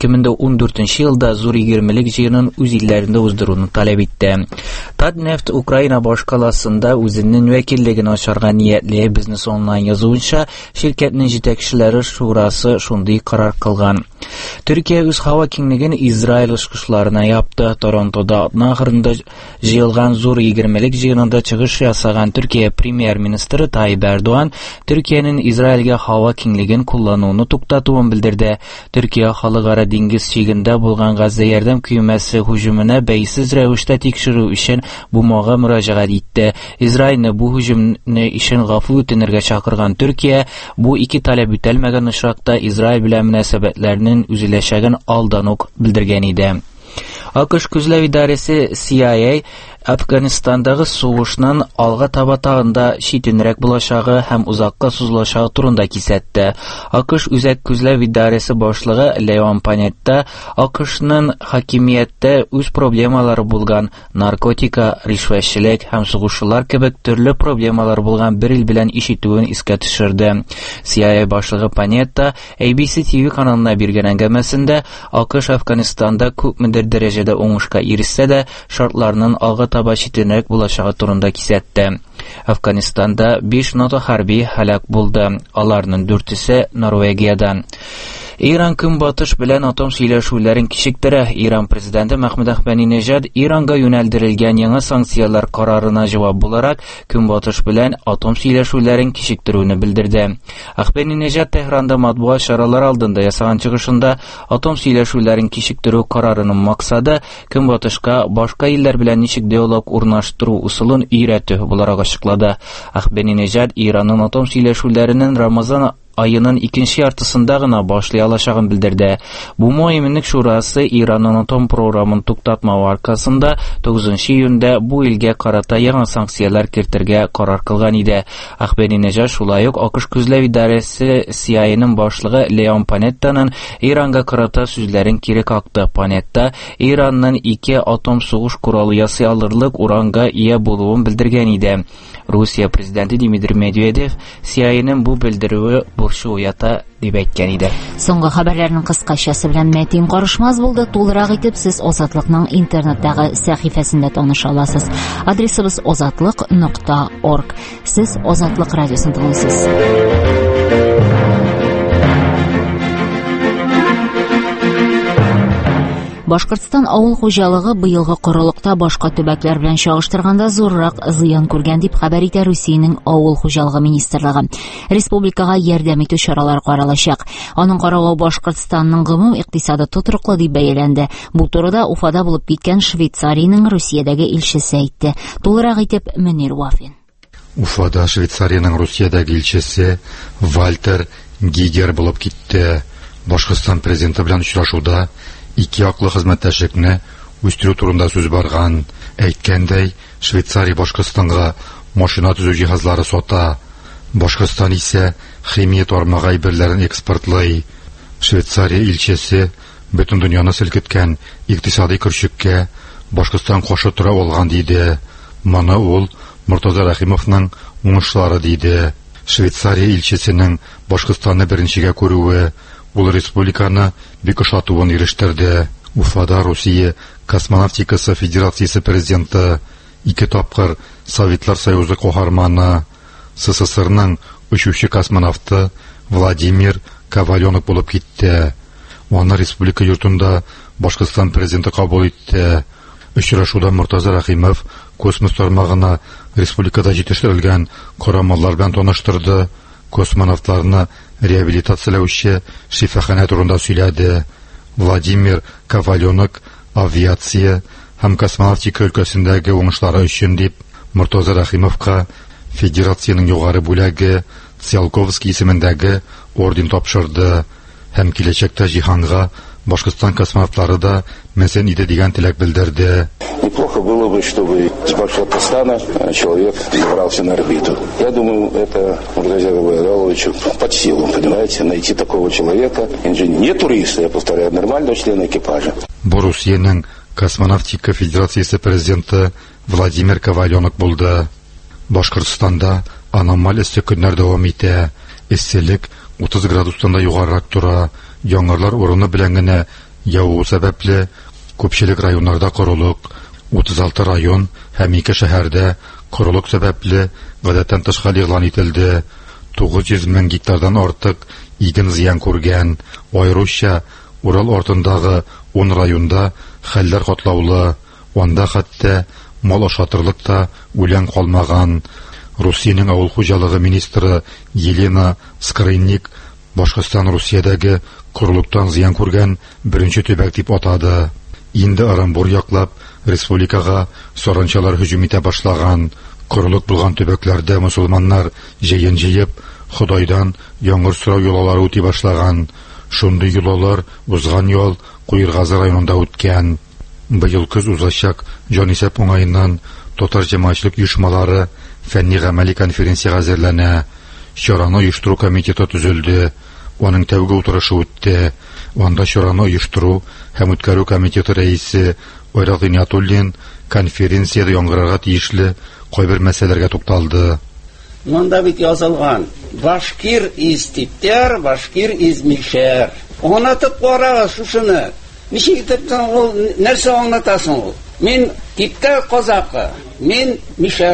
2014 елда зур 20-лек җыенын үз илләрендә уздыруны таләп итте. Татнефть Украина башкаласында үзенең вәкиллеген ачарга ниятле бизнес онлайн язуынча, şirketнең җитәкчеләре шурасы шундый карар кылган. Төркия үз һава киңлеген Израиль ышкышларына япты. Торонтода ахырында җыелган зур 20-лек җыенында чыгыш ясаган Төркия премьер-министры Таyyip Erdoğan Төркиянең Израильгә һава киңлеген куллануны туктатуын белдерде. Төркия халыкара диңгез чигендә булган Газа ярдәм көймәсе һөҗүменә бәйсез рәвештә тикшерү өчен бумага мөрәҗәгать итте. Израильне бу һөҗүмне өчен гафу үтенергә чакырган Төркия бу ике таләп үтәлмәгән очракта Израиль белән мөнәсәбәтләрнең үзеләшәген алдан ук белдергән иде. АКШ күзләү идарәсе CIA Афганистандагы сугышның алга таба тагында читенрәк булачагы һәм узакка сузылачагы турында кисәтте. АКШ үзәк күзләү идарәсе башлыгы Леон Панетта АКШның хакимияттә үз проблемалары булган наркотика, ришвәтчелек һәм сугышчылар кебек төрле проблемалар булган бер ил белән ишетүен искә төшерде. CIA башлыгы Панетта ABC TV каналына биргән әңгәмәсендә АКШ Афганистанда күпмедер дәрәҗәдә уңышка ирешсә дә, шартларның алга таба читенрәк булачагы турында кисәтте. Афганистанда 5 НАТО хәрби һәлак булды. Аларның 4-се Норвегиядан. Иран көнбатыш белән атом сөйләшүләрен кичектерә. Иран президенты Мәхмүд Ахмадинежад Иранга юнәлдерелгән яңа санкциялар карарына җавап буларак көнбатыш белән атом сөйләшүләрен кичектерүне белдерде. Ахмадинежад Tehran'da матбугат чаралары алдында ясаган чыгышында атом сөйләшүләрен кичектерү карарының максаты көнбатышка башка илләр белән ничек диалог урнаштыру усулын өйрәтү буларак ачыклады. Ахмадинежад Иранның атом сөйләшүләренең Рамазан ayının ikinci yartısında gına başlay alacağını bildirdi. Bu Müminlik Şurası İran'ın atom programını tutatma arkasında 9 iyunda bu ilge karata yangi sanksiyalar kirtirge karar kılgan idi. Ahmadinejad şulay uq AQSh Күзләү идарәсе CIA'ның башлыгы Leon Panetta'ның İranга карата сүзләрен кире какты. Panetta İranның 2 атом сугыш куралы ясый алырлык уранга ия булуын белдергән иде. Rusiya президенты Дмитрий Медведев CIA'ның бу белдерүе бурчы уята дип әйткән иде. Соңгы хәбәрләрнең кыскачасы белән Мәтин Карышмаз булды. Тулырак итеп сез Азатлыкның интернеттагы сәхифәсендә таныша аласыз. Адресыбыз ozatlyk.org. Сез Азатлык радиосын тыңлыйсыз. Башкортстан авыл хуҗалыгы быелгы корылыкта башка төбәкләр белән чагыштырганда зуррак зыян күргән дип хәбәр итә Русиянең авыл хуҗалыгы министрлыгы. Республикага ярдәм итү чаралары каралачак. Аның каравы Башкортстанның гомум икътисады тотрыклы дип бәяләнде. Бу турыда Уфада булып киткән Швейцариянең Русиядәге илчесе әйтте. Тулырак итеп Мөнир Вафин. Уфада Швейцариянең Русиядәге илчесе Вальтер Гигер булып китте. Башкортстан президенты белән очрашуда ике яклы хезмәттәшлекне үстерү турында сүз барган. Әйткәндәй, Швейцария Башкортстанга машина төзү җиһазлары сата. Башкортстан исә химия тармагы әйберләрен экспортлый. Швейцария илчесе бөтен дөньяны селкеткән икътисади көрчеккә Башкортстан каршы тора алган диде. Моны ул Муртаза Рахимовның уңышлары диде. Швейцария илчесенең Башкортстанны беренчегә күрүе ул республиканы бик ошатуын ирештерде. Уфада Русия космонавтикасы федерациясе президенты, 2 тапкыр Советлар Союзы каһарманы, СССРның учучы космонавты Владимир Коваленок булып китте. Аны республика йортында Башкортстан президенты кабул итте. Очрашуда Муртаза Рахимов космос тармагына республикада җитештерелгән карамалар белән таныштырды. Космонавтларны реабилитацияләүче шифахана турында сөйләде. Владимир Коваленок авиация һәм космонавтика өлкәсендәге уңышлары өчен дип Муртаза Рахимовка федерациянең югары бүләге Циолковский исемендәге орден тапшырды. Һәм киләчәктә җиһанга Башкортстан космонавтлары да мәсән иде дигән теләк белдерде. Неплохо было бы, чтобы с Башкортостана человек забрался на орбиту. Я думаю, это Муртазе Коваленовичу под силу, понимаете, найти такого человека, не туриста, я повторяю, нормального члена экипажа. Русиянең космонавтика федерациясе президенты Владимир Коваленок булды. Башкортстанда аномаль эссе көннәр дәвам итә. Эсселек 30 градустан да югарырак тора. Яңгырлар урыны белән генә яву сәбәпле күпчелек районнарда корылык, 36 район һәм 2 шәһәрдә корылык сәбәпле гадәттән тыш хәл игълан ителде. 900 мең гектардан артык иген зыян күргән. Аеруча Урал артындагы 10 районда хәлләр катлаулы. Анда хәтта мал ашатырлык та үлән калмаган. Русиянең авыл хуҗалыгы министры Елена Скрынник Башкортстан Русиядәге корылыктан зыян күргән беренче төбәк дип атады. Инде Оренбур яклап республикага саранчалар һөҗүм итә башлаган. Корылык булган төбәкләрдә мусулманнар җыен җыеп Худайдан яңгыр сорау юллары үти башлаган. Шундый юллар узган ел Куйыргазы районында үткән. Быел көз узачак җанисәп уңаеннан татар җәмәгатьчелек оешмалары фәнни-гамәли конференцияга әзерләнә. Чараны оештыру комитеты төзелде. Аның тәүге утырышы үтте. Анда чараны оештыру һәм үткәрү комитеты рәисе Айрат Инятуллин конференциядә яңгырарга тиешле кайбер мәсьәләләргә тукталды. Монда бит язылган: Башкир из Типтер, Башкир из Мишер. Аңлатып карагыз шушыны. Ничек итеп ул нәрсә аңлатасың ул? Мин Типтер казакы, мин Мишер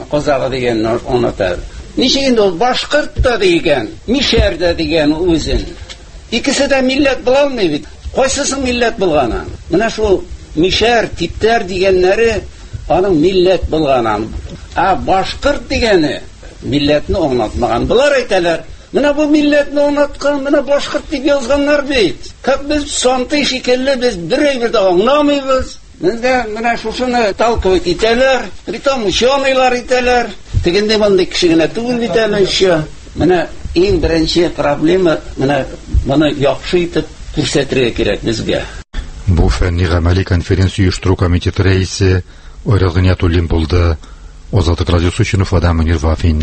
козагы дигәнне онытар. Ничек инде ул башкорт та дигән, мишәр дә дигән үзен. Икесе дә милләт була алмый бит. Кайсысы милләт булганы? Менә шул мишәр, типтәр дигәннәре аның милләт булганын. Башкорт дигәне милләтне аңлатмаган. Булар әйтәләр. Менә бу милләтне аңлаткан, менә башкорт дип язганнар бит. Как без санты шикелле без берәйбер дә аңламыйбыз. Менә шушыны талкывать итәләр, притом ученыйлар итәләр. Тегенде монда кешегенә түгел бит әле еще. Менә иң беренче проблема менә моны яхшы итеп күрсәтергә кирәк безгә. Бу фәнни-гамәли конференция оештыру комитеты рәисе Ойрат Гыниятуллин булды. Азаттык радиосы өчен Уфадан Мөнир Вафин.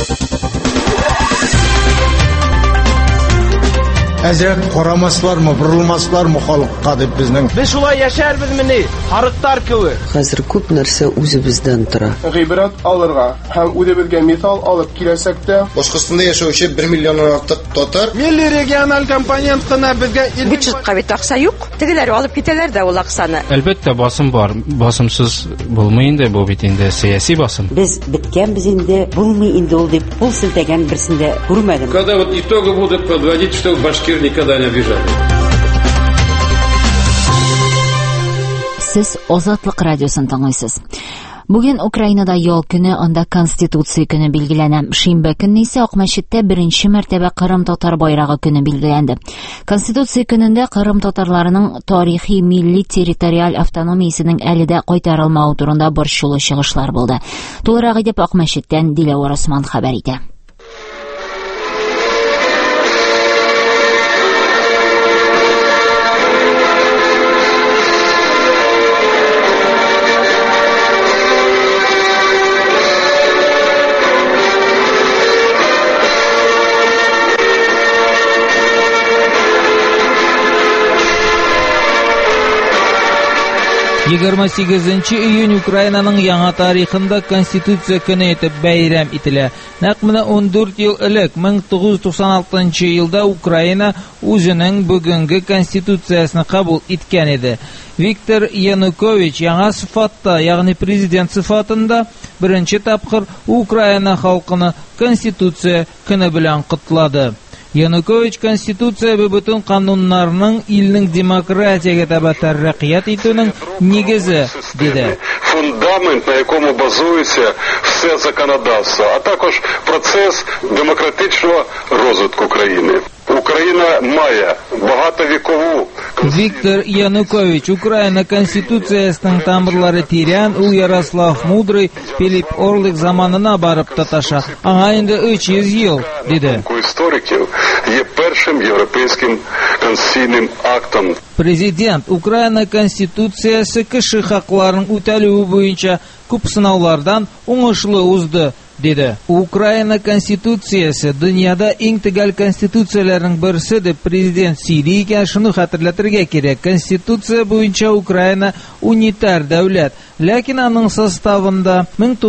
Әзрәт карамаслармы, бурылмаслармы халыкка дип безнең. Без шулай яшәрбез мени, харыктар кебек. Хәзер күп нәрсә үзебездән тора. Гыйбрат алырга һәм үзебезгә мисал алып килсәк тә, Башкортстанда яшәүче 1 миллионнан артык татар милли региональ компонент кына безгә бюджетка бит акча юк. Тегеләр алып китәләр дә ул акчаны. Әлбәттә басым бар. Басымсыз булмый инде бу бит инде сиясәт басым. Без биткәнбез инде, булмый инде ул дип кул селтәгән берсендә күрмәдем. Когда вот итоги будут подводить, что башкир никогда не обижали. Сез Азатлык радиосын тыңлыйсыз. Бүген Украинада ял көне, анда Конституция көне билгеләнә. Шимбә көнне исә Акмәчеттә беренче мәртәбә Кырым татар байрагы көне билгеләнде. Конституция көнендә Кырым татарларының тарихи милли территориаль автономиясенең әле дә кайтарылмауы турында борчулы чыгышлар булды. Тулырак итеп Акмәчеттән Диләвар Осман хәбәр итә. Егерме 8 июнь Украинаның яңа тарихында Конституция көне итеп бәйрәм ителә. Нәкъ менә 14 ел элек 1996 елда Украина үзенең бүгенге конституциясен кабул иткән иде. Виктор Янукович яңа сыйфатта, ягъни президент сыйфатында беренче тапкыр Украина халкыны Конституция көне белән котлады. Янукович Конституция бөтен кануннарның илнең демократиягә таба тәрәккыят итүнең нигезе диде. Фундамент, на якому базується все законодавство, а також процес демократичного розвитку країни. Україна має багатовікову. Виктор Янукович Украина Конституциясының тамырлары тирән, ул Ярослав Мудрый, Филипп Орлик заманына барып тоташа. Аңа инде 300 ел, диде. Істориків є першим європейським конституційним актом. Президент Украина Конституциясы кеше хакларын үтәлүе буенча күп сынаулардан уңышлы узды, диде. Украина Конституциясы дөньяда иң төгәл конституцияләрнең берсе дип президент сөйли икән, шуны хәтерләтергә кирәк. Конституция буенча Украина унитар дәүләт, ләкин аның составында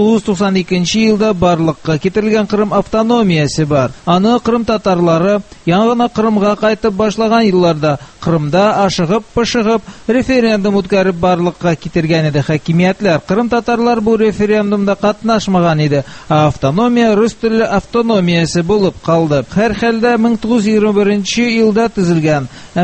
1992 елда барлыкка китерелгән Кырым автономиясе бар. Аны Кырым татарлары яңа Кырымга кайтып башлаган елларда Кырымда ашыгып-пышыгып референдум үткәреп барлыкка китергән иде хакимиятләр. Кырым татарлар бу референдумда катнашмаган иде. Автономия рус телле автономиясе булып калды. Һәр хәлдә 1921 елда төзелгән,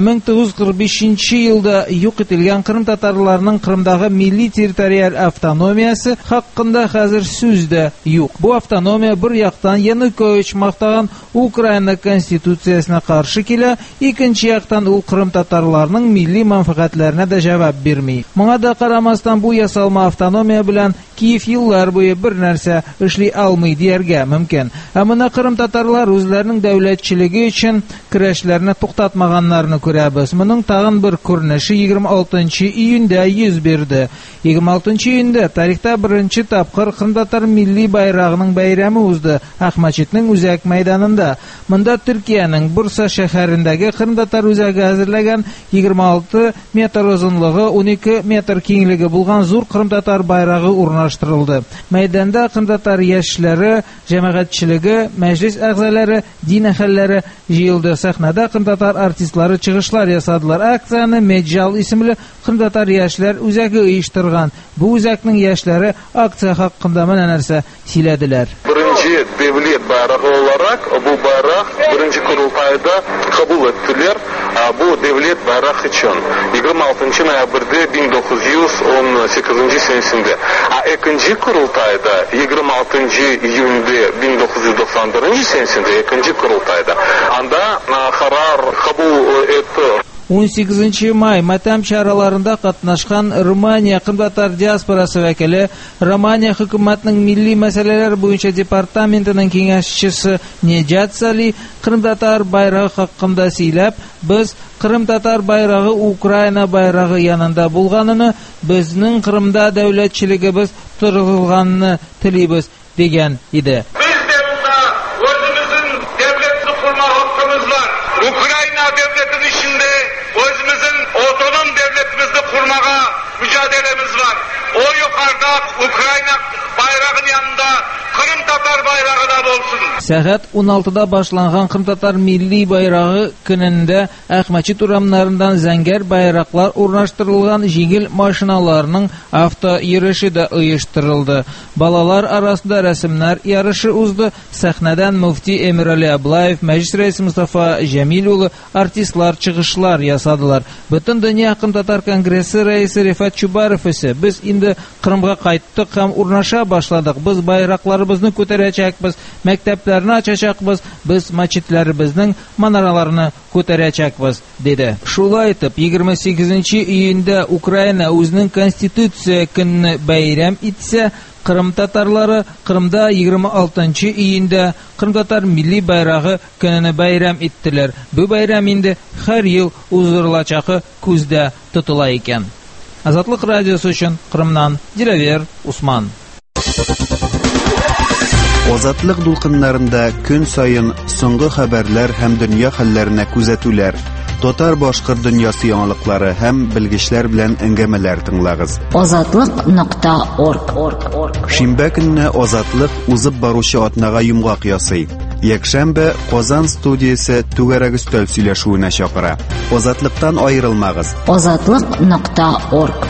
1945 елда юк ителгән Кырым татарларының Кырымдагы милли территориаль автономиясе хакында хәзер сүз дә юк. Бу автономия бер яктан Янукович мактаган Украина конституциясенә каршы килә, икенче яктан ул Кырым татарларының милли мәнфәгатьләренә дә җавап бирми. Моңа да карамастан бу ясалма автономия белән Киев еллар буе бер нәрсә эшли алмый дияргә мөмкин. Әмма Кырым татарлар үзләренең дәүләтчелеге өчен көрәшләрне туктатмаганнарны күрәбез. Моның тагын бер күренеше 26 июньдә йөз бирде. 26 июньдә тарихта беренче тапкыр Кырым татар милли байрагының бәйрәме узды Ахмачетның үзәк мәйданында. Монда Төркиянең Бурса шәһәрендәге Кырым татар үзәге әзерләгән 26 метр озынлыгы, 12 метр киңлеге булган зур Кырым татар байрагы урнаштырылды. Мәйданда Кырым татар яшь кешеләре, җәмәгатьчелеге, мәҗлес әгъзалары, дин әһелләре җыелды. Сәхнәдә кырымтатар артистлары чыгышлар ясадылар. Акцияны Меджал исемле кырымтатар яшьләр үзәге оештырган. Бу үзәкнең яшьләре акция хакында менә нәрсә сөйләделәр. Birinci devlet bayrağı olarak bu bayrak birinci kurultayda kabul ettiler. Bu devlet bayrağı için 26 noyabr'da 1918 senesinde. İkinci kurultayda 26 iyun'da 1991 senesinde ikinci kurultayda. Anda karar kabul etti. 18 май матәм чараларында катнашкан Румыния кырымтатар диаспорасы вәкиле, Румыния хөкүмәтенең милли мәсьәләләр буенча департаментының киңәшчесе Неджат Сали кырымтатар байрагы хакында сөйләп, без кырымтатар байрагы Украина байрагы янында булганыны, безнең Кырымда дәүләтчелегебез торгызылганны телибез дигән иде. Ukrayna devletinin içinde özümüzün otonom devletimizi kurmağa mücadelemiz var. O yukarıda Ukrayna bayrağının yanında Kırım Tatar bayrağı da olsun. Сәгать 16-да башланган Кырымтатар милли байрагы көнендә Әхмәтчит урамнарыннан зәңгәр байраклар урнаштырылган җиңел машиналарның авто йөреше дә оештырылды. Балалар арасында рәсемнәр ярышы узды. Сәхнәдән муфти Эмирали Аблаев, мәҗлес рәисе Мустафа Җәмил улы артистлар чыгышлар ясадылар. Бөтен дөнья Кырымтатар конгрессы рәисе Рифат Чубаров исә, без инде Кырымга кайттык һәм урнаша башладык. Без байракларыбызны күтәрәчәкбез, мәктәпләрне ачачакбыз, без мәчетләребезнең манараларны күтәрәчәкбез, диде. Шулай итеп, 28 июньдә Украина үзенең конституция көнне бәйрәм итсә, Кырым татарлары Кырымда 26 июньдә Кырымтатар милли байрагы көнне бәйрәм иттеләр. Бу бәйрәм инде һәр ел уздырылачакы күздә тотыла икән. Азатлык радиосы өчен Кырымнан Диләвер Усман. Азатлык дулкыннарында көн сайын соңгы хәбәрләр һәм дөнья хәлләренә күзәтүләр, татар-башкорт дөньясы яңалыклары һәм белгечләр белән әңгәмәләр тыңлагыз. Азатлык.орг. Шимбә көнне Азатлык узып баручы атнага йомгак ясый. Якшәмбе Казан студиясе түгәрәк өстәл сөйләшүенә чакыра. Азатлыктан аерылмагыз. Азатлык.орг.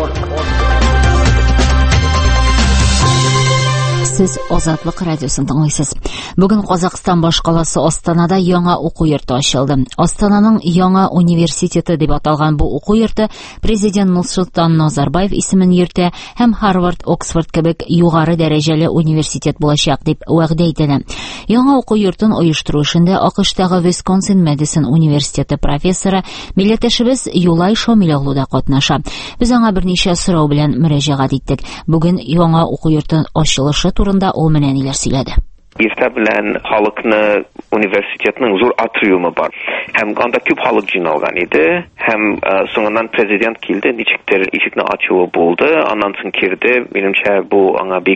Сез Азатлык радиосын тыңлыйсыз. Бүген Казакстан башкаласы Астанада яңа уку йорты ачылды. Астананың яңа университеты дип аталган бу уку йорты президент Нурсултан Назарбаев исемен йөртә һәм Harvard, Oxford кебек югары дәрәҗәле университет булачак дип вәгъдә ителә. Яңа уку йортын оештыру эшендә АКШтагы Wisconsin Madison университеты профессоры милләттәшебез Юлай Шамил оглы да катнаша. Без аңа берничә сорау белән мөрәҗәгать иттек. Бүген яңа уку йорты ачылышы турында ул менә ниләр сөйләде. İrte bilen halkını üniversitetinin zor atriumu var. Hem anda küp halk jinalgan idi. Hem sonradan prezident kildi. İçikni açığı buldu. Ondan sonra kirdi. Benimce bu ona bir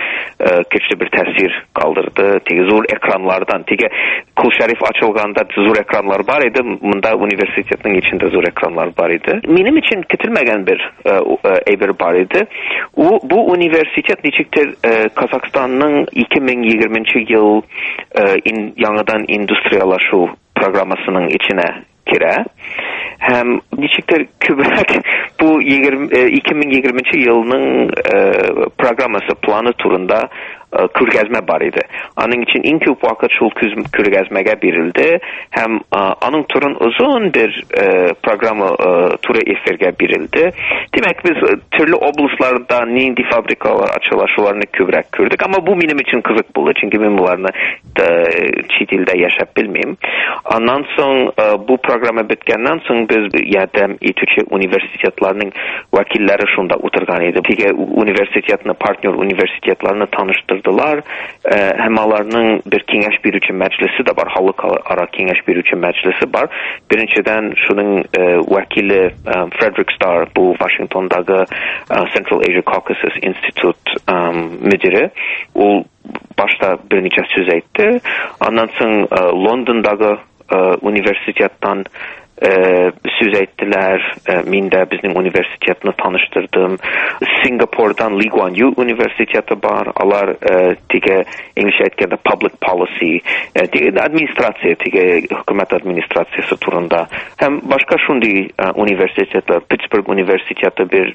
güçlü bir tesir kaldırdı. Tege zor ekranlardan. Tege Kul Şerif açılganda zor ekranlar var idi. Bunda üniversitetin içinde zor ekranlar var idi. Benim için kitilmegen bir eber var idi. Bu üniversitet niçiktir Kazakistan'ın 2020 yıl yanıdan industriyalaşu programmasının içine kire. Hem niçiktir kübrak bu 2020 yılının programması planı turunda күргәзмә бар иде. Аның için иң күп вакыт шул күргәзмәгә бирелде. Һәм аның турын узун бер программа туры эфиргә бирелде. Демәк без төрле обласларда нинди фабрикалар ачылашуларны күбрәк күрдек. Әмма бу минем için кызык булды. Чөнки мин буларны чит илдә яшәп белмим. Аннан соң бу программа биткәннән соң без ярдәм итүче университетларның вәкилләре шунда утырган иде. Тиге университетны партнер университетларны таныштырды. Hem alarının bir kengeş birüçü meclisi de var, halkara kengeş birüçü meclisi var. Birinciden şunun vekili Frederick Starr, bu Washington'daki Central Asia Caucasus Institute müdürü. O başta bir neçə söz etti. Ondan sonra London'daki üniversitetten söz ettiler. Min de bizim üniversitetini tanıştırdım. Singapur'dan Lee Kuan Yew Üniversiteti var. Alar tige İngilizce etkende public policy, tige administrasiya, tige hükümet administrasiyası turunda. Hem başka şundi üniversitetler, Pittsburgh Üniversiteti bir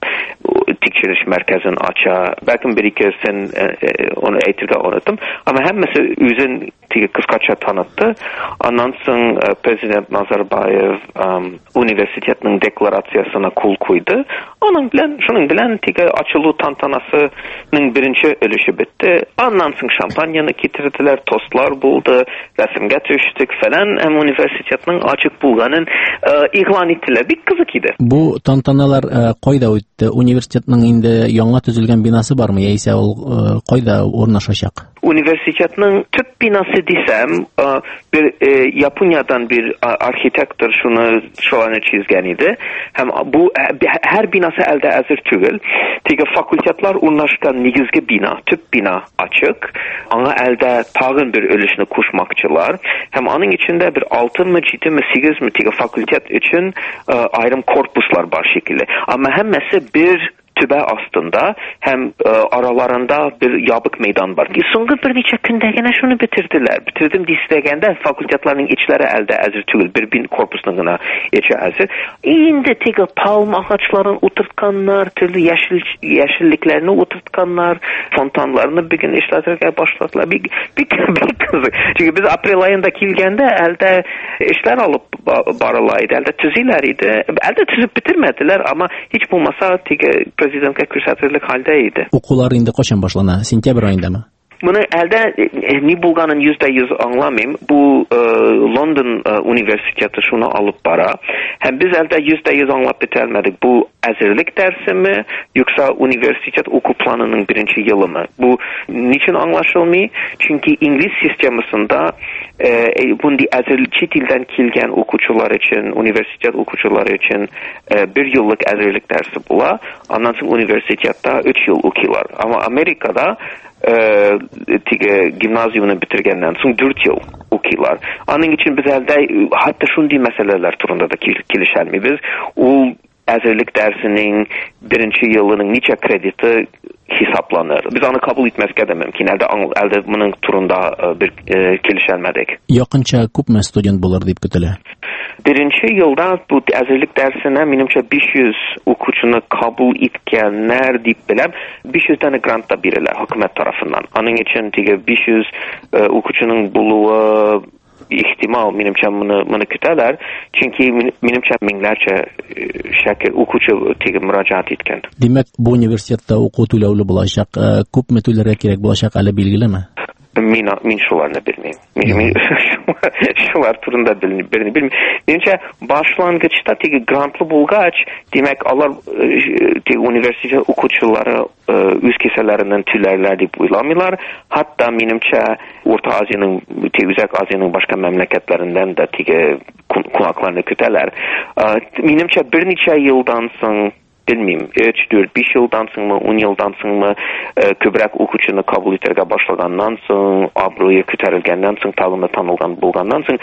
tikçiliş merkezini aça. Belki bir iki sen onu eğitirge öğrettim. Ama hem mesela üzün tige kıskaça tanıttı. Ondan sonra Prezident Nazarbayev üniversitetinin deklarasyasına kul koydu. Şunun bilen tige açılı tantanasının birinci ölüşü bitti. Ondan sonra şampanyanı getirdiler, tostlar buldu, resimge düştük falan. Hem üniversitetinin açık bulganın ilan ettiler. Bir kızık idi. Bu tantanalar koyda öttü? Üniversitetinin indi yanına tüzülgen binası var mı? Yeyse o koyda ornaşacak? Üniversitetinin tüp binası desem bir Japonya'dan bir architektör şuanı çizgen idi. Hem bu her binası elde hazır tügül. Tige fakültetler urnaşkan nigizgi bina, tüp bina açık. Ana elde tağın bir ölüşünü kuşmakçılar. Hem onun içinde bir 6 mı 7 mi 8 mi tige fakültet için ayrım korpuslar var şekilde. Ama hemmesi bir tübe aslında hem aralarında bir yabık meydan var. Songa bir neçe günde gene şunu bitirdiler. Bitirdim distegende fakültetlerin içleri elde hazır tügül. Bir bin korpusuna içi hazır. İyinde tige palm ağaçların oturtkanlar, türlü yeşilliklerini oturtkanlar, fontanlarını bir gün işletirken başladılar. Bir kızı. Çünkü biz April ayında kilgende elde işler alıp barılaydı. Elde tüzileriydi. Elde tüzüp bitirmediler ama hiç bulmasa tige Prezident'e kürsatırlık haldeydi. Okullar indi kaçan başlana? Sentyabr ayında mı? Bunu elde ni bulganın %100 anlamayayım. Bu London Üniversiteti şunu alıp bara. Hem biz elde %100 anlap bitermedik. Bu hazırlık dersi mi yoksa üniversitet okul planının birinci yılı mı? Bu niçin anlaşılmıyor? Çünkü İngiliz sistemasında bunu çit ilden kilgen okuçular için, üniversitet okuçuları için bir yıllık hazırlık dersi bula. Ondan sonra üniversitette 3 yıl okuyorlar. Ama Amerika'da gimnazyumunu bitirgenden sonra 4 yıl okuyorlar. Onun için biz elde hatta şundi meseleler turunda da kilişelmi biz. O hazırlık dersinin birinci yılının niçe kredisi hesaplanır. Biz onu kabul etmezke de mümkün. Elde bunun turunda bir kilişelmedik. Yakınca küp mü student bulur deyip kütüle? Birinci yılda bu hazırlık dersine minimçe 500 okuçunu kabul etkenler deyip bilem 500 tane grant da biriler hükümet tarafından. Onun için 500 okuçunun buluğu ihtimal minimçe bunu küteler. Çünkü minimçe minlerce şekil okuçu müracaat etken. Demek bu üniversitette okutuyla öyle bulaşak. Küp metüllere gerek bulaşak ale bilgili mi? Min şularını bilmeyeyim. Şular turunda bilmeyeyim. Minimçe başlangıçta grantlı bulgaç demek alır üniversite okuçuları üst keselerinden tülerler deyip uylamıyorlar. Hatta minimçe Orta Asya'nın, Uzak Asya'nın başka memleketlerinden de kulaklarını küteler. Minimçe bir neçe yıldan sonra bilmeyeyim 3-4-5 yıldan sonra 10 yıldan sonra kübrek okuçunu kabul ederge başlagandan sonra abroya küterilgenden sonra talımda tanılgan bulgandan sonra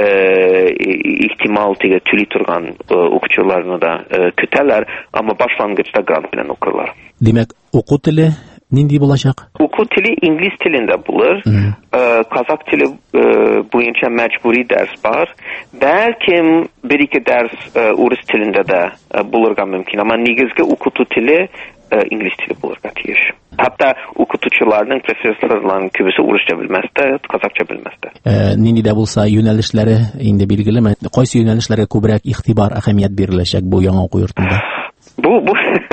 ihtimal tüli turgan okuçularını da küteler ama başlangıçta grant bilen okurlar. Demek oku tili nindi bulacak? Oku tili İngiliz tilinde bulur. Kazak tili boyunca mecburi ders var. Belki bir iki ders Urus tilinde de bulurga mümkün ama nigizgi okutu tili İngiliz tili bulurga tiyiş. Hatta okutucularının, profesörlerin kübüsü Urusça bilmezdi, Kazakça bilmezdi. Nindi de bulsa yönelişleri indi bilgili mi? Qaysi yönelişlere kübrek ihtibar, ahamiyet berilecek bu yana oku yurtunda? Bu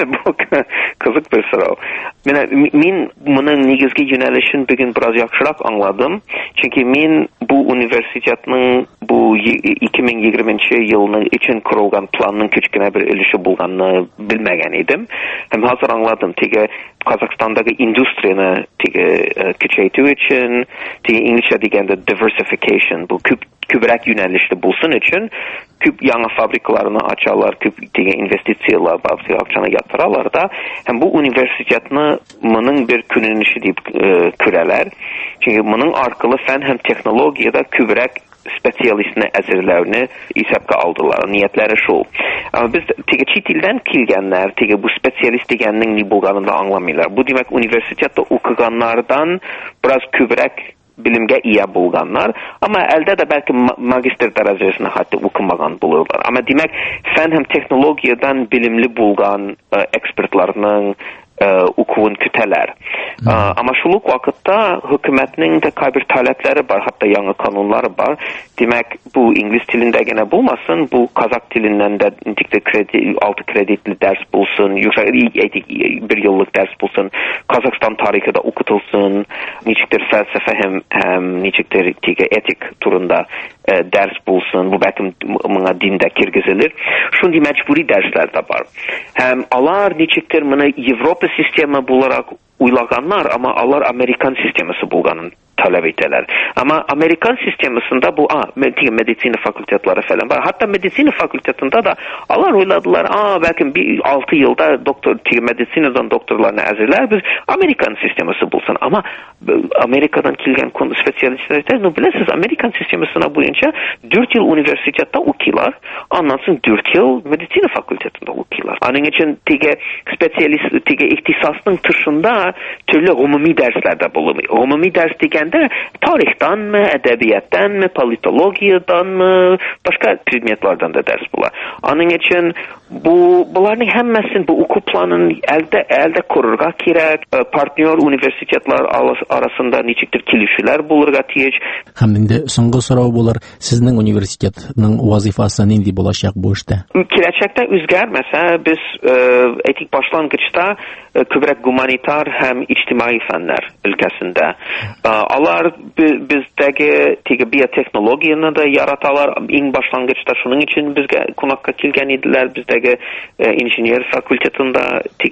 kızık bir soru. Min bunun nigizgi yönelişini bugün biraz yaxşırak anladım. Çünkü min bu üniversitetin bu 2020 yılının için kurulgan planının küçüküne bir ölüşü bulganını bilmegen idim. Hem hazır anladım. Kazakistan'daki industriyini küçeytü için, İngilizce degende diversification, bu kübrek yönelişli bulsun için küp yana fabrikalarını açarlar, küp investisiyalar, bazı akçana yatırarlar da hem bu üniversitetini bunun bir kününüşü deyip küreler. Çünkü bunun arkalı fen hem teknolojiyada kübrek spesialistini əzirlərini hesabqa aldılar. Niyyətləri şu. Ama biz tege çit ildən kilgənlər, tege bu spesialist deganning ne bolğanını da anlamırlar. Bu demək universitetdə oxuganlardan biraz kübrək bilimge iyi bulganlar ama elde de belki magister derecesine hatta okumagan bulurlar. Ama demek fen hem teknolojiden bilimli bulgan ekspertlarının okuvun küteler. Ama şuluk vakitte hükümetinin de bir talepleri var, hatta yanı kanunları var. Demek bu İngiliz dilinde gene bulmasın, bu Kazak dilinden de altı kreditli ders bulsun, yüksek bir yıllık ders bulsun, Kazakistan tarihi de okutulsun, niçiktir felsefe hem niçiktir etik turunda ders bulsun, bu belki dinde kirgizilir. Şimdi mecburi dersler de var. Hem alar niçiktir Avrupa sistemi bularak uylaganlar ama alar Amerikan sistemisi bulganın talep ettiler. Ama Amerikan sistemisinde bu medisine fakültetleri falan var. Hatta medisine fakültetinde de alar oyladılar. Belki 6 yılda medisineden doktorlarını əzirlər. Biz Amerikan sistemisi bulsun. Ama Amerika'dan kilgen konu spesialistler bilesiz Amerikan sistemisine boyunca 4 yıl üniversitede okuyorlar. Anlatsın 4 yıl medisine fakültetinde okuyorlar. Onun için spesialist ihtisasının dışında türlü umumi derslerde bulunuyor. Umumi ders degende tarihten mi, edebiyattan mı, politologiyadan mı, başka predmetlerden de ders bular. Onun için bunların hemmesini bu oku planını elde kururga gerek, partner üniversitetler arasında niçiktir kilişiler bulurga tiyec. Hem de soňgy soraw bolar, sizning üniversitetning wazifasy nindi bolacak bu işte? Gelecekte özgermese biz etik başlangıçta kübrek humanitar hem içtimai fenler ülkesinde. Alar bizdeki biyoteknolojiyini de yaratalar. En başlangıçta şunun için bizge konakka kilgen idiler. Bizdeki injiniyer fakültetinde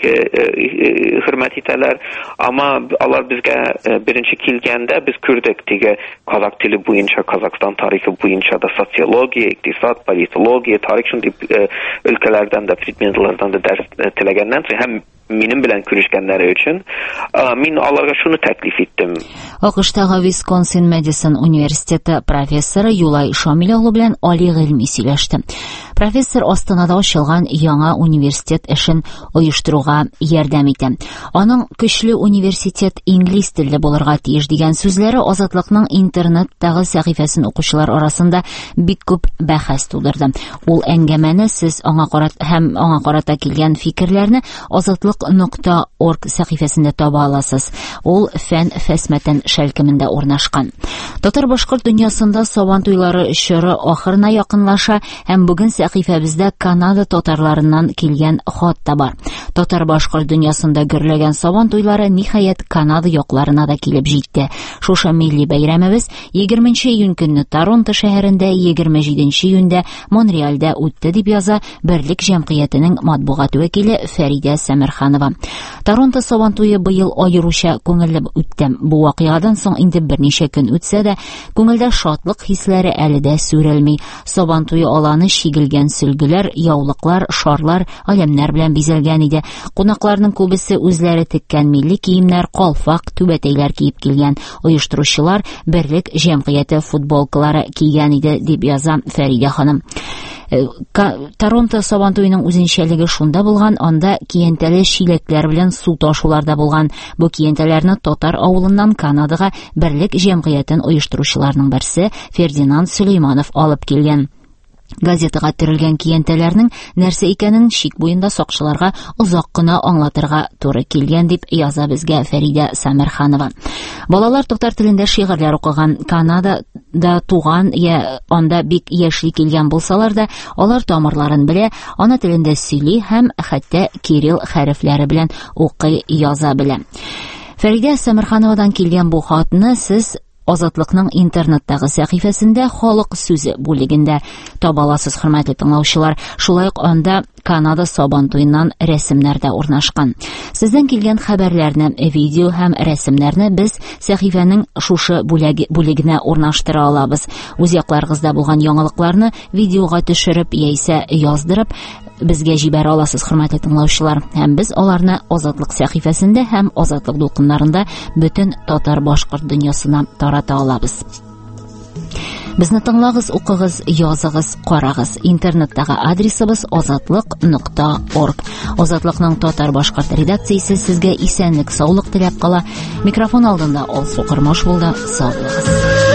hürmet iteler. Ama alar bizge birinci kilgende biz kürdük Kazak dili boyunca, Kazakistan tarihi boyunca da sosyoloji, iktisat, politoloji, tarih şimdi ülkelerden de, predmetlerden de ders tilegenden hem benim bilen görüşkenleri için min alarga şunu teklif ettim. Акыштагы Висконсин Мэдисон университеты профессоры Юлай Шамил оглы белән али гыйльми сөйләште. Профессор Астанада ачылган яңа университет эшен оештыруга ярдәм итә. Аның көчле университет инглиз телле булырга тиеш дигән сүзләре Азатлыкның интернеттагы сәхифәсен укучылар арасында бик күп бәхәс тудырды. Ул әңгәмәне сез аңа карата килгән фикерләрне Азатлык.org сәхифәсендә таба аласыз. Ул фән фәсмәтен шәлкемендә урнашкан. Татар-башкорт дөньясында сабан туйлары чоры ахырына якынлаша һәм бүген сәхифәбездә Канада татарларыннан килгән хат та бар. Татар-башкорт дөньясында гөрләгән сабан туйлары ниһаять Канада якларына да килеп җитте. Шушы милли бәйрәмебез 20 июнь көнне Торонто шәһәрендә, 27 июньдә Монреальдә үтте дип яза Берлек җәмгыятенең матбугат вәкиле Фәридә Сәмерханова. Торонто сабан туе быел аеруча күңелле үтте. Бу вакыйгадан соң инде берничә көн үтсә дә, күңелдә шатлык хисләре әле дә сүрелми. Сабан туе аланы шигелгән сөлгеләр, яулыклар, шарлар, галәмнәр белән бизәлгән иде. Кунакларның күбесе үзләре теккән милли киемнәр, калфак, түбәтәйләр киеп килгән. Оештыручылар Берлек җәмгыяте футболкалары кигән иде дип яза Фәридә ханым. Торонто сабан туеның үзенчәлеге шунда булган, анда киентәле шиләкләр белән су ташуларда булган. Бу киентәләрне Татар авылыннан Канадага Берлек җәмгыятен оештыручыларның берсе Фердинанд Сөлейманов алып килгән. Газетага төрелгән киентәләрнең нәрсә икәнен шик буенда сакчыларга озак кына аңлатырга туры килгән дип яза безгә Фәридә Сәмерханова. Балалар татар телендә шигырьләр укыган, Канадада туган, анда бик яшьли килгән булсалар да, алар тамырларын белә, ана телендә сөйли һәм хәтта кирилл хәрефләре белән укый, яза белә. Фәридә Сәмерхановадан килгән бу хатны сез Азатлыкның интернеттагы сәхифәсендә халык сүзе бүлегендә таба аласыз, хөрмәтле тыңлаучылар. Шулай ук анда Канада сабан туеннан рәсемнәр дә урнашкан. Сездән килгән хәбәрләрне, видео һәм рәсемнәрне без сәхифәнең шушы бүлегенә урнаштыра алабыз. Үз якларыгызда булган яңалыкларны видеога төшереп яисә яздырып безгә җибәрә аласыз, хөрмәтле тыңлаучылар. Һәм без аларны Азатлык сәхифәсендә һәм Азатлык дулкыннарында бөтен татар-башкорт дөньясына тарата алабыз. Безне тыңлагыз, укыгыз, языгыз, карагыз. Интернеттагы адресыбыз azatlıq.org. Азатлыкның татар-башкорт редакциясе сезгә исәнлек, саулык теләп кала. Микрофон алдында Алсу Кырмаш булды. Сау булыгыз.